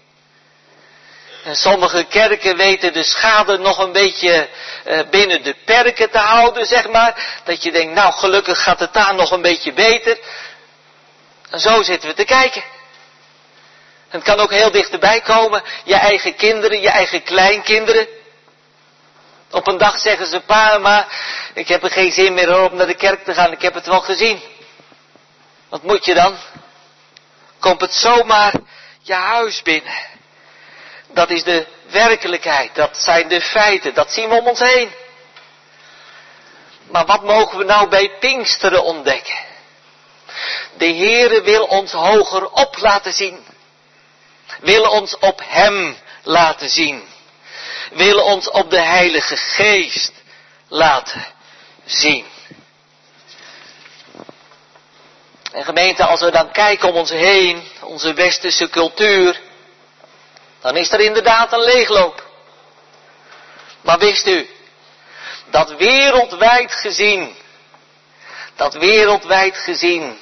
[SPEAKER 1] En sommige kerken weten de schade nog een beetje uh, binnen de perken te houden, zeg maar. Dat je denkt, nou gelukkig gaat het daar nog een beetje beter. En zo zitten we te kijken. En het kan ook heel dichterbij komen, je eigen kinderen, je eigen kleinkinderen. Op een dag zeggen ze, pa, maar ik heb er geen zin meer om naar de kerk te gaan, ik heb het wel gezien. Wat moet je dan? Komt het zomaar je huis binnen? Dat is de werkelijkheid, dat zijn de feiten, dat zien we om ons heen. Maar wat mogen we nou bij Pinksteren ontdekken? De Heere wil ons hoger op laten zien. Wil ons op Hem laten zien. Wil ons op de Heilige Geest laten zien. En gemeente, als we dan kijken om ons heen, onze westerse cultuur, dan is er inderdaad een leegloop. Maar wist u, dat wereldwijd gezien, dat wereldwijd gezien,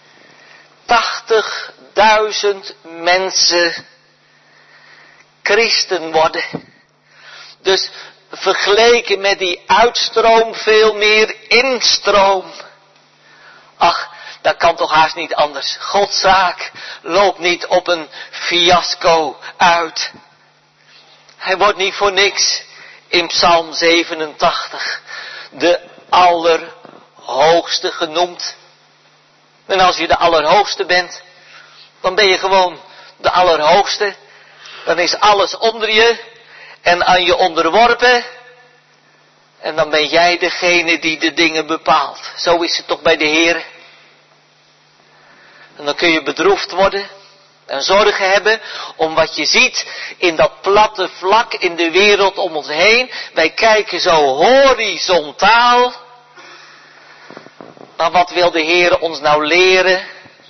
[SPEAKER 1] tachtigduizend mensen christen worden. Dus vergeleken met die uitstroom veel meer instroom. Ach, dat kan toch haast niet anders. Gods zaak loopt niet op een fiasco uit. Hij wordt niet voor niks in Psalm zevenentachtig de allerhoogste genoemd. En als je de allerhoogste bent, dan ben je gewoon de allerhoogste. Dan is alles onder je en aan je onderworpen. En dan ben jij degene die de dingen bepaalt. Zo is het toch bij de Heer. En dan kun je bedroefd worden en zorgen hebben om wat je ziet in dat platte vlak in de wereld om ons heen. Wij kijken zo horizontaal. Maar wat wil de Heer ons nou leren?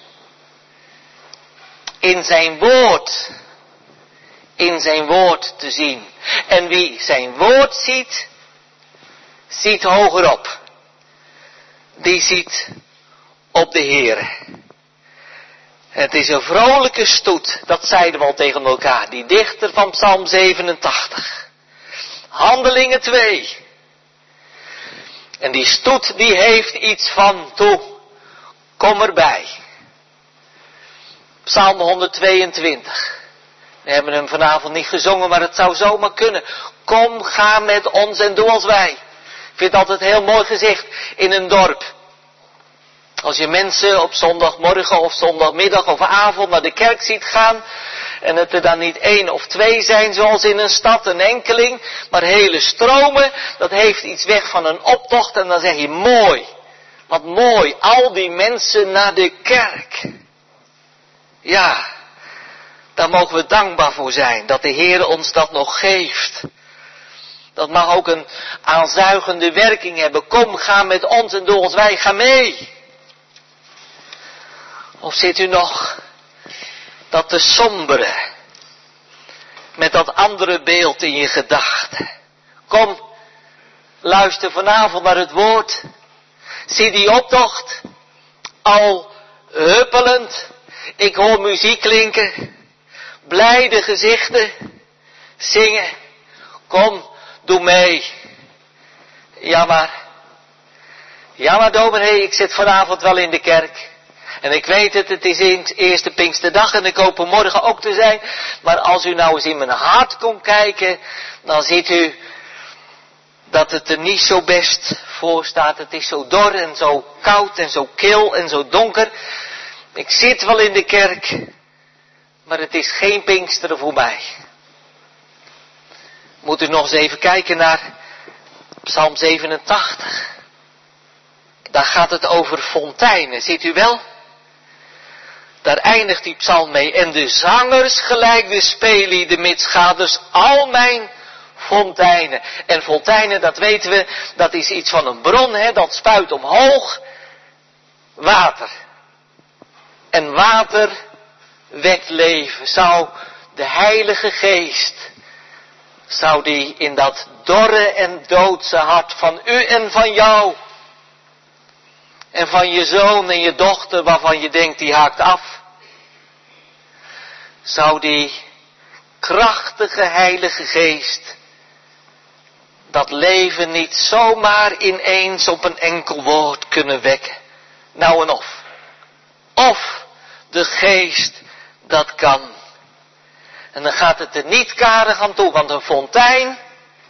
[SPEAKER 1] In zijn woord. In zijn woord te zien. En wie zijn woord ziet, ziet hogerop. Die ziet op de Heer. Het is een vrolijke stoet, dat zeiden we al tegen elkaar. Die dichter van Psalm zevenentachtig. Handelingen twee. En die stoet die heeft iets van, toe, kom erbij. Psalm honderdtweeëntwintig. We hebben hem vanavond niet gezongen, maar het zou zomaar kunnen. Kom, ga met ons en doe als wij. Ik vind het altijd heel mooi gezegd in een dorp. Als je mensen op zondagmorgen of zondagmiddag of avond naar de kerk ziet gaan. En het er dan niet één of twee zijn zoals in een stad, een enkeling. Maar hele stromen, dat heeft iets weg van een optocht. En dan zeg je mooi, wat mooi, al die mensen naar de kerk. Ja, daar mogen we dankbaar voor zijn, dat de Heer ons dat nog geeft. Dat mag ook een aanzuigende werking hebben. Kom, ga met ons en door ons, wij gaan mee. Of zit u nog dat te sombere, met dat andere beeld in je gedachten? Kom, luister vanavond naar het woord. Zie die optocht, al huppelend. Ik hoor muziek klinken, blijde gezichten, zingen. Kom, doe mee. Ja maar, ja maar dominee, ik zit vanavond wel in de kerk. En ik weet het, het is eens eerste Pinksterdag en ik hoop er morgen ook te zijn. Maar als u nou eens in mijn hart komt kijken, dan ziet u dat het er niet zo best voor staat. Het is zo dor en zo koud en zo kil en zo donker. Ik zit wel in de kerk, maar het is geen Pinksteren voor mij. Moet u nog eens even kijken naar Psalm zevenentachtig. Daar gaat het over fonteinen, ziet u wel? Daar eindigt die psalm mee. En de zangers gelijk de spelieden mitschaders al mijn fonteinen. En fonteinen, dat weten we, dat is iets van een bron, hè, dat spuit omhoog. Water. En water wekt leven. Zou de Heilige Geest, zou die in dat dorre en doodse hart van u en van jou, en van je zoon en je dochter waarvan je denkt die haakt af, zou die krachtige Heilige Geest dat leven niet zomaar ineens op een enkel woord kunnen wekken. Nou en of. Of de Geest dat kan. En dan gaat het er niet karig aan toe, want een fontein,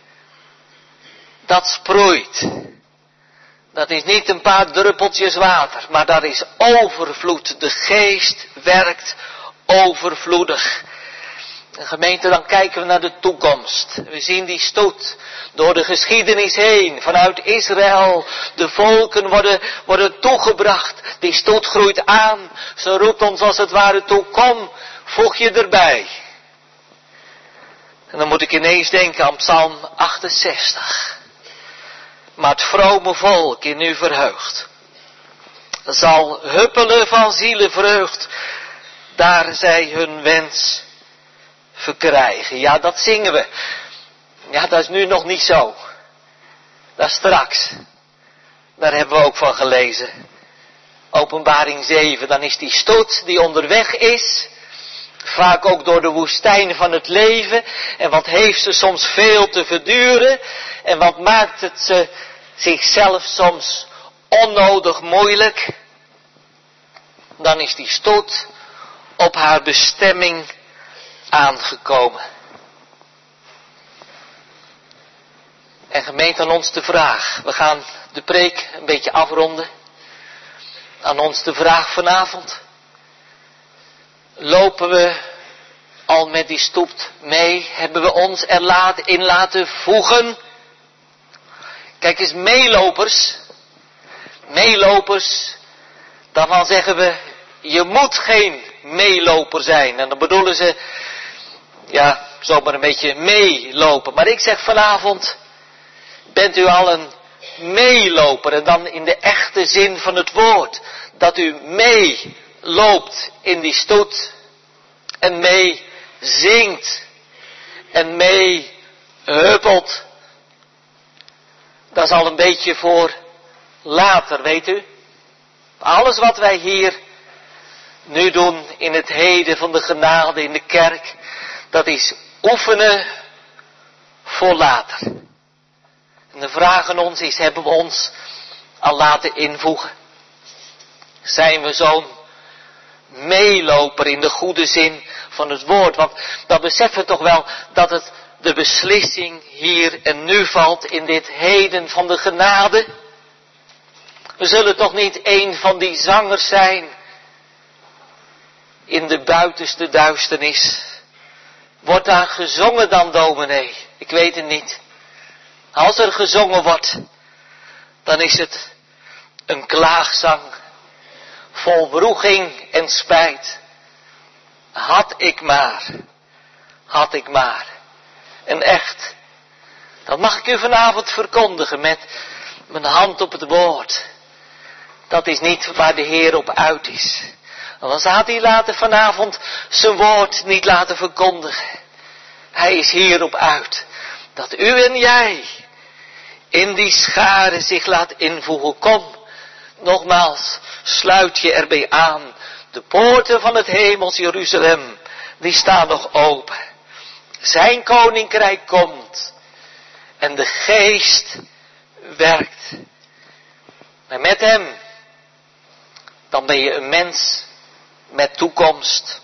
[SPEAKER 1] dat sproeit. Dat is niet een paar druppeltjes water, maar daar is overvloed. De Geest werkt overvloedig. En gemeente, dan kijken we naar de toekomst. We zien die stoet door de geschiedenis heen, vanuit Israël. De volken worden, worden toegebracht. Die stoet groeit aan. Ze roept ons als het ware toe, kom, voeg je erbij. En dan moet ik ineens denken aan Psalm achtenzestig. Maar het vrome volk in u verheugt, zal huppelen van zielenvreugd, daar zij hun wens verkrijgen. Ja, dat zingen we. Ja, dat is nu nog niet zo. Dat is straks. Daar hebben we ook van gelezen. Openbaring zeven, dan is die stoet die onderweg is, vaak ook door de woestijn van het leven. En wat heeft ze soms veel te verduren. En wat maakt het ze zichzelf soms onnodig moeilijk. Dan is die stoet op haar bestemming aangekomen. En gemeente, aan ons de vraag. We gaan de preek een beetje afronden. Aan ons de vraag vanavond. Lopen we al met die stoet mee? Hebben we ons er laten in laten voegen? Kijk eens, meelopers. Meelopers. Daarvan zeggen we, je moet geen meeloper zijn. En dan bedoelen ze, ja, zomaar een beetje meelopen. Maar ik zeg vanavond, bent u al een meeloper? En dan in de echte zin van het woord. Dat u meeloopt in die stoet. En mee zingt. En mee huppelt. Dat is al een beetje voor later, weet u. Alles wat wij hier nu doen in het heden van de genade in de kerk, dat is oefenen voor later. En de vraag aan ons is, hebben we ons al laten invoegen? Zijn we zo'n meeloper in de goede zin van het woord? Want dan beseffen we toch wel dat het de beslissing hier en nu valt in dit heden van de genade. We zullen toch niet een van die zangers zijn in de buitenste duisternis. Wordt daar gezongen dan, dominee? Ik weet het niet. Als er gezongen wordt, dan is het een klaagzang vol wroeging en spijt. Had ik maar, had ik maar. En echt, dat mag ik u vanavond verkondigen met mijn hand op het woord. Dat is niet waar de Heer op uit is. Anders had hij later vanavond zijn woord niet laten verkondigen. Hij is hierop uit. Dat u en jij in die scharen zich laat invoegen. Kom, nogmaals, sluit je erbij aan. De poorten van het hemels Jeruzalem, die staan nog open. Zijn koninkrijk komt. En de geest werkt. Maar met hem, dan ben je een mens met toekomst.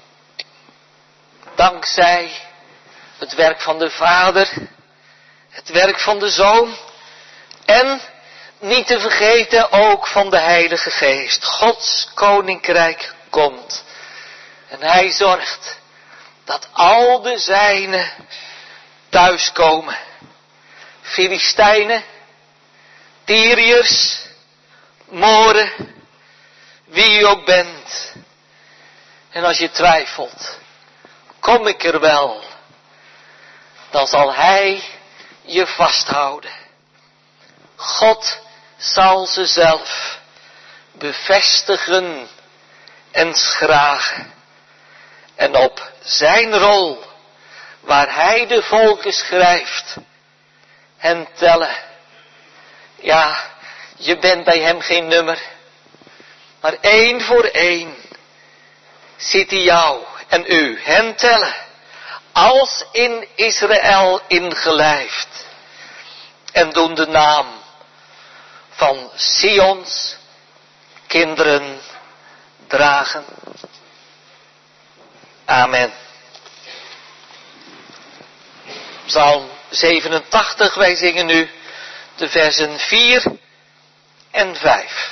[SPEAKER 1] Dankzij het werk van de Vader, het werk van de Zoon en niet te vergeten ook van de Heilige Geest. Gods koninkrijk komt en hij zorgt dat al de zijnen thuiskomen. Filistijnen, Tyriërs, Moren, wie u ook bent. En als je twijfelt, kom ik er wel, dan zal hij je vasthouden. God zal ze zelf bevestigen en schragen. En op zijn rol, waar hij de volken schrijft, hen tellen. Ja, je bent bij hem geen nummer, maar één voor één ziet hij jou en u hen tellen, als in Israël ingelijfd, en doen de naam van Sions kinderen dragen. Amen. Psalm zevenentachtig, wij zingen nu de versen vier en vijf.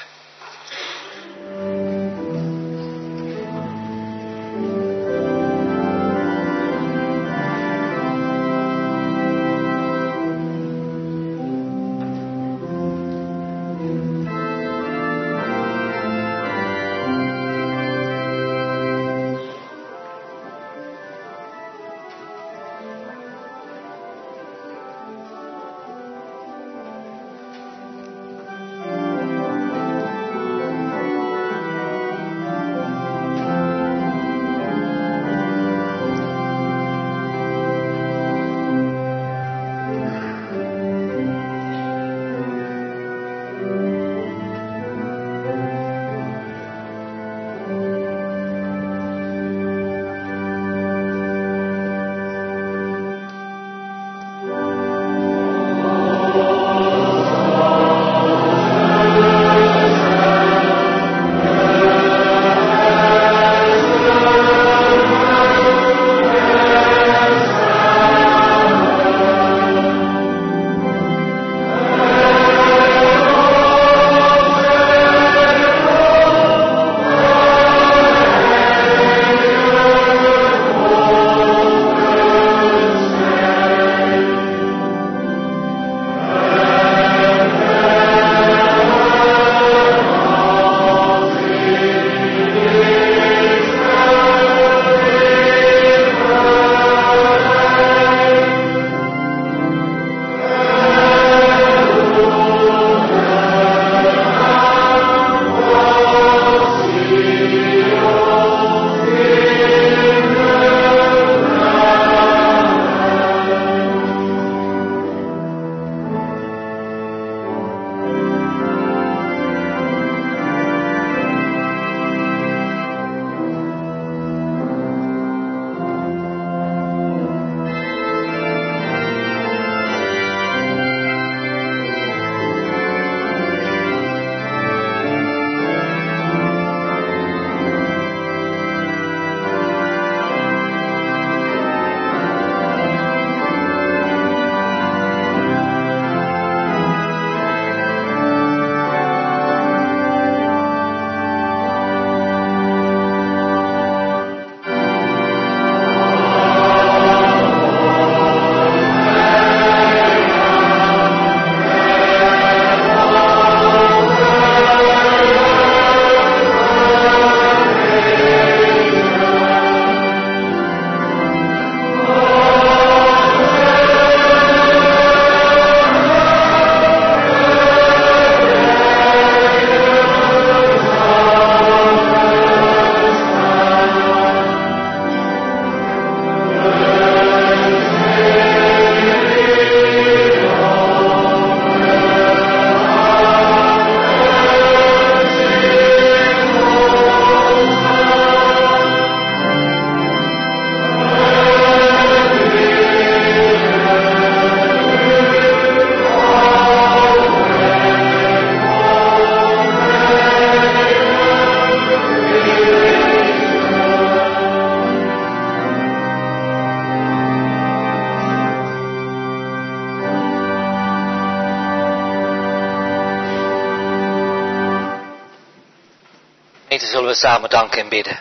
[SPEAKER 1] Zullen we samen danken en bidden.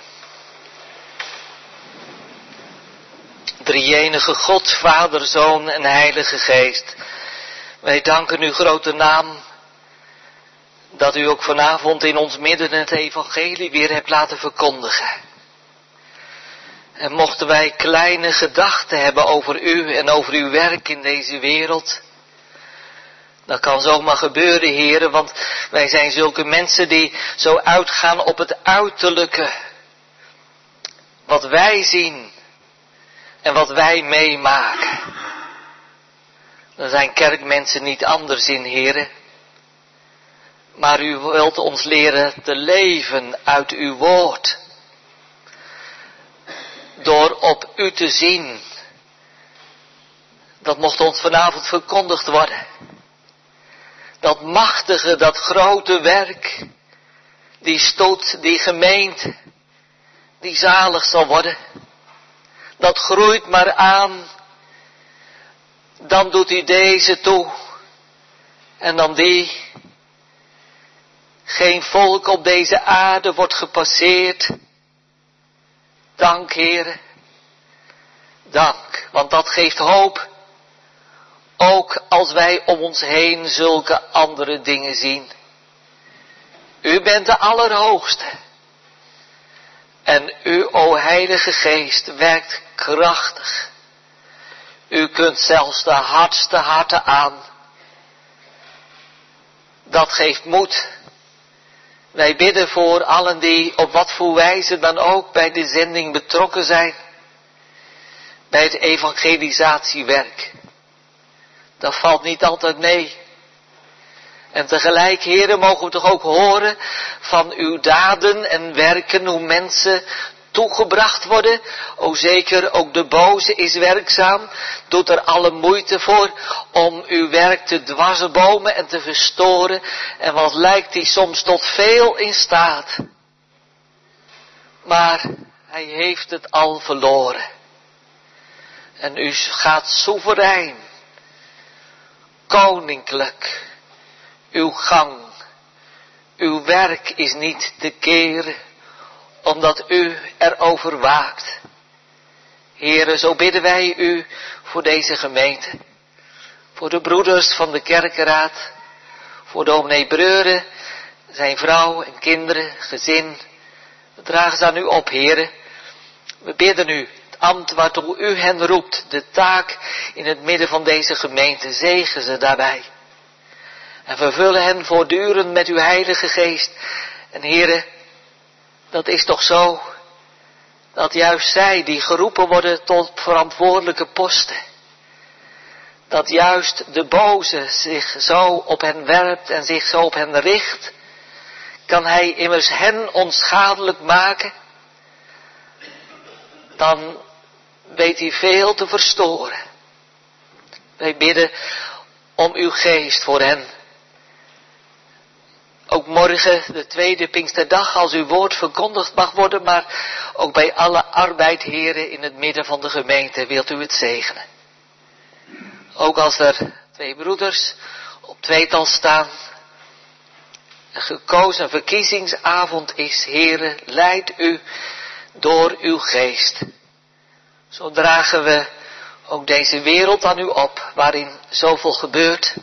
[SPEAKER 1] Drie-enige God, Vader, Zoon en Heilige Geest. Wij danken uw grote naam dat u ook vanavond in ons midden het evangelie weer hebt laten verkondigen. En mochten wij kleine gedachten hebben over u en over uw werk in deze wereld. Dat kan zomaar gebeuren, heren, want wij zijn zulke mensen die zo uitgaan op het uiterlijke. Wat wij zien en wat wij meemaken. Daar zijn kerkmensen niet anders in, heren. Maar u wilt ons leren te leven uit uw woord. Door op u te zien. Dat mocht ons vanavond verkondigd worden. Dat machtige, dat grote werk. Die stoot, die gemeente. Die zalig zal worden. Dat groeit maar aan. Dan doet u deze toe. En dan die. Geen volk op deze aarde wordt gepasseerd. Dank, Heere. Dank, want dat geeft hoop. Ook als wij om ons heen zulke andere dingen zien. U bent de Allerhoogste. En u, o Heilige Geest, werkt krachtig. U kunt zelfs de hardste harten aan. Dat geeft moed. Wij bidden voor allen die op wat voor wijze dan ook bij de zending betrokken zijn. Bij het evangelisatiewerk. Dat valt niet altijd mee. En tegelijk, heren, mogen we toch ook horen van uw daden en werken, hoe mensen toegebracht worden. O zeker, ook de boze is werkzaam, doet er alle moeite voor om uw werk te dwarsbomen en te verstoren. En wat lijkt hij soms tot veel in staat. Maar hij heeft het al verloren. En u gaat soeverein, koninklijk, uw gang, uw werk is niet te keren, omdat u erover waakt. Heren, zo bidden wij u voor deze gemeente, voor de broeders van de kerkenraad, voor dominee Breuren, zijn vrouw en kinderen, gezin. We dragen ze aan u op, heren. We bidden u, het ambt waartoe u hen roept, de taak in het midden van deze gemeente, zegen ze daarbij. En vervullen hen voortdurend met uw Heilige Geest. En heren, dat is toch zo, dat juist zij die geroepen worden tot verantwoordelijke posten, dat juist de boze zich zo op hen werpt en zich zo op hen richt, kan hij immers hen onschadelijk maken, dan weet hij veel te verstoren. Wij bidden om uw geest voor hen. Ook morgen, de tweede Pinksterdag, als uw woord verkondigd mag worden, maar ook bij alle arbeid, heren, in het midden van de gemeente, wilt u het zegenen. Ook als er twee broeders op tweetal staan, een gekozen verkiezingsavond is, heren, leid u door uw geest. Zo dragen we ook deze wereld aan u op, waarin zoveel gebeurt.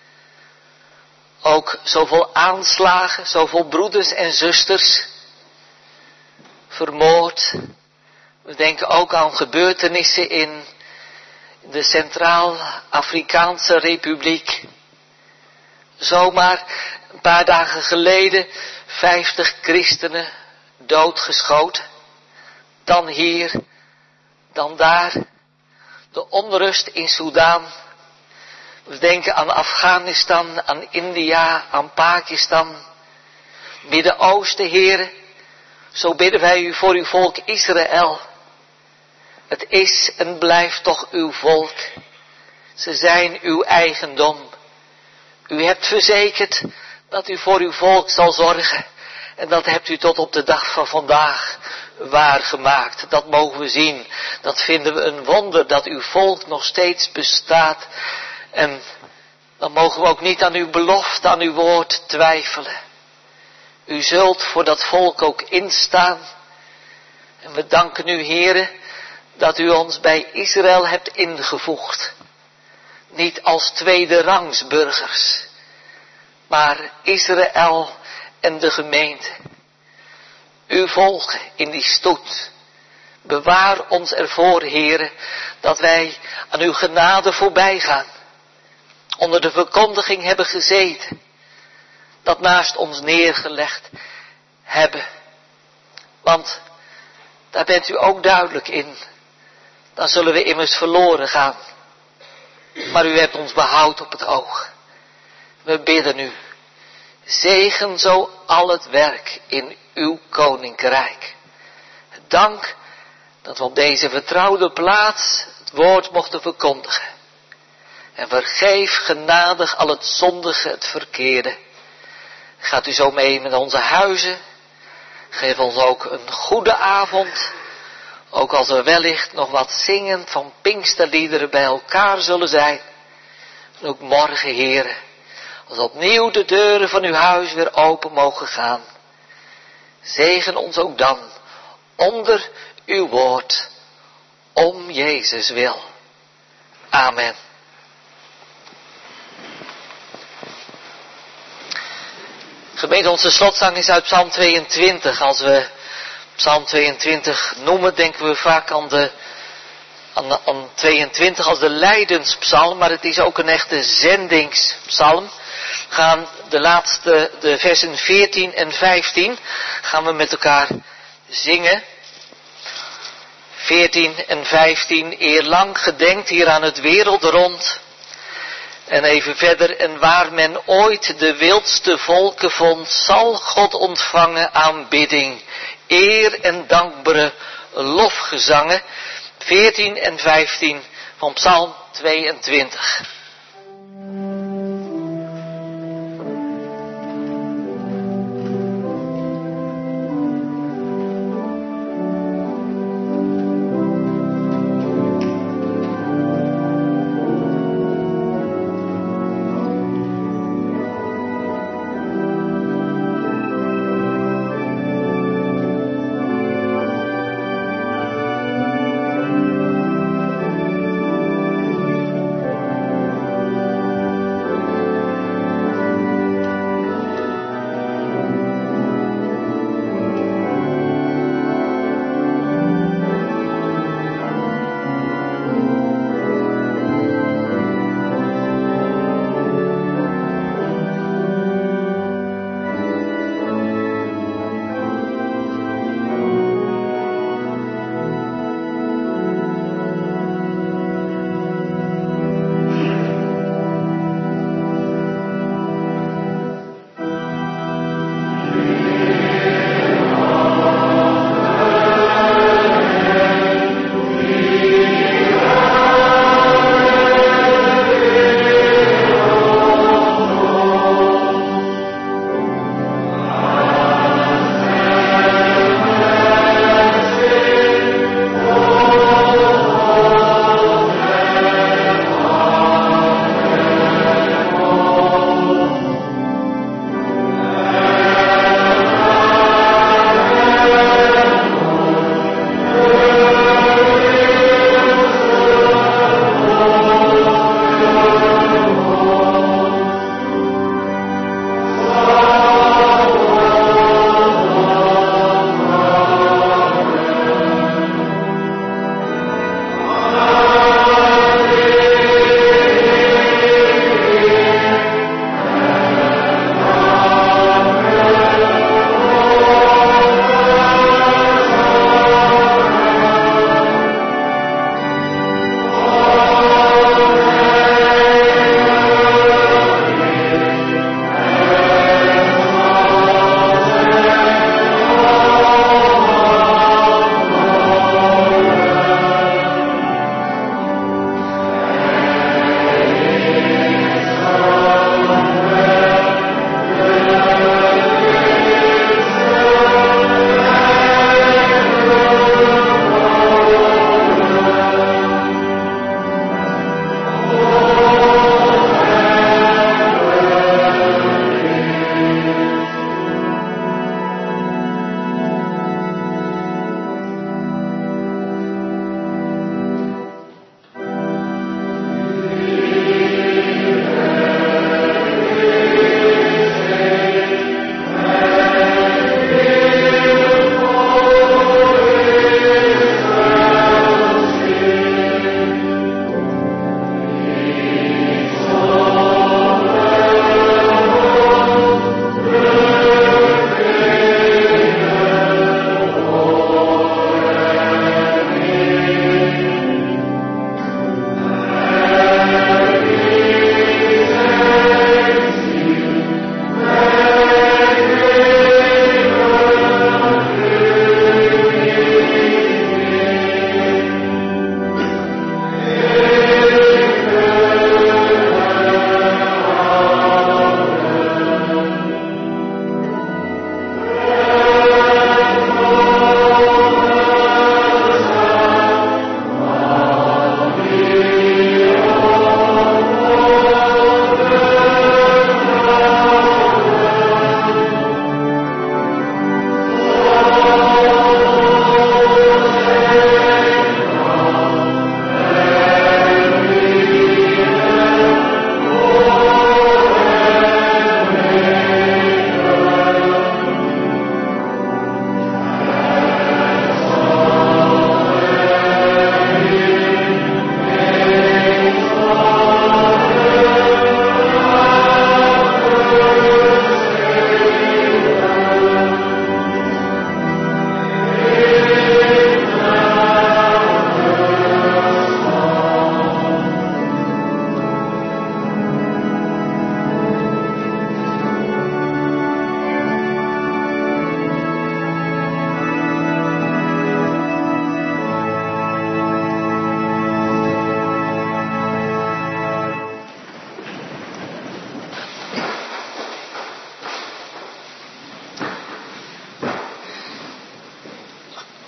[SPEAKER 1] Ook zoveel aanslagen, zoveel broeders en zusters vermoord. We denken ook aan gebeurtenissen in de Centraal-Afrikaanse Republiek. Zomaar een paar dagen geleden vijftig christenen doodgeschoten. Dan hier, dan daar. De onrust in Soedan. We denken aan Afghanistan, aan India, aan Pakistan. Midden-Oosten, heren. Zo bidden wij u voor uw volk Israël. Het is en blijft toch uw volk. Ze zijn uw eigendom. U hebt verzekerd dat u voor uw volk zal zorgen. En dat hebt u tot op de dag van vandaag waargemaakt. Dat mogen we zien. Dat vinden we een wonder dat uw volk nog steeds bestaat. En dan mogen we ook niet aan uw belofte, aan uw woord twijfelen. U zult voor dat volk ook instaan. En we danken u, Heere, dat u ons bij Israël hebt ingevoegd. Niet als tweede rangs burgers, maar Israël en de gemeente. Uw volk in die stoet. Bewaar ons ervoor, Heere, dat wij aan uw genade voorbij gaan. Onder de verkondiging hebben gezeten. Dat naast ons neergelegd hebben. Want daar bent u ook duidelijk in. Dan zullen we immers verloren gaan. Maar u hebt ons behoud op het oog. We bidden u. Zegen zo al het werk in uw koninkrijk. Dank dat we op deze vertrouwde plaats het woord mochten verkondigen. En vergeef genadig al het zondige, het verkeerde. Gaat u zo mee met onze huizen. Geef ons ook een goede avond. Ook als we wellicht nog wat zingend van Pinksterliederen bij elkaar zullen zijn. En ook morgen, Heere, als opnieuw de deuren van uw huis weer open mogen gaan. Zegen ons ook dan onder uw woord. Om Jezus wil. Amen. Gemeente, onze slotzang is uit Psalm tweeëntwintig. Als we Psalm tweeëntwintig noemen, denken we vaak aan, de, aan, aan tweeëntwintig als de lijdenspsalm, maar het is ook een echte zendingspsalm. We gaan de laatste, de versen veertien en vijftien, gaan we met elkaar zingen. veertien en vijftien, eerlang gedenkt hier aan het wereldrond. En even verder, en waar men ooit de wildste volken vond, zal God ontvangen aanbidding, eer en dankbare lofgezangen. veertien en vijftien van Psalm tweeëntwintig.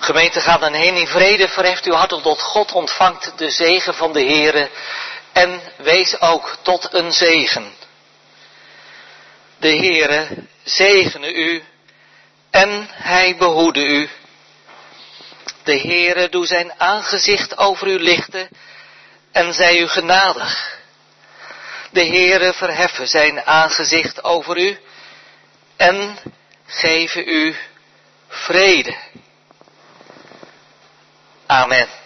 [SPEAKER 1] Gemeente, ga dan heen in vrede, verheft uw hart tot God, ontvangt de zegen van de Heere en wees ook tot een zegen. De Heere zegene u en hij behoede u. De Heere doe zijn aangezicht over u lichten en zij u genadig. De Heere verheffe zijn aangezicht over u en geven u vrede. Amen.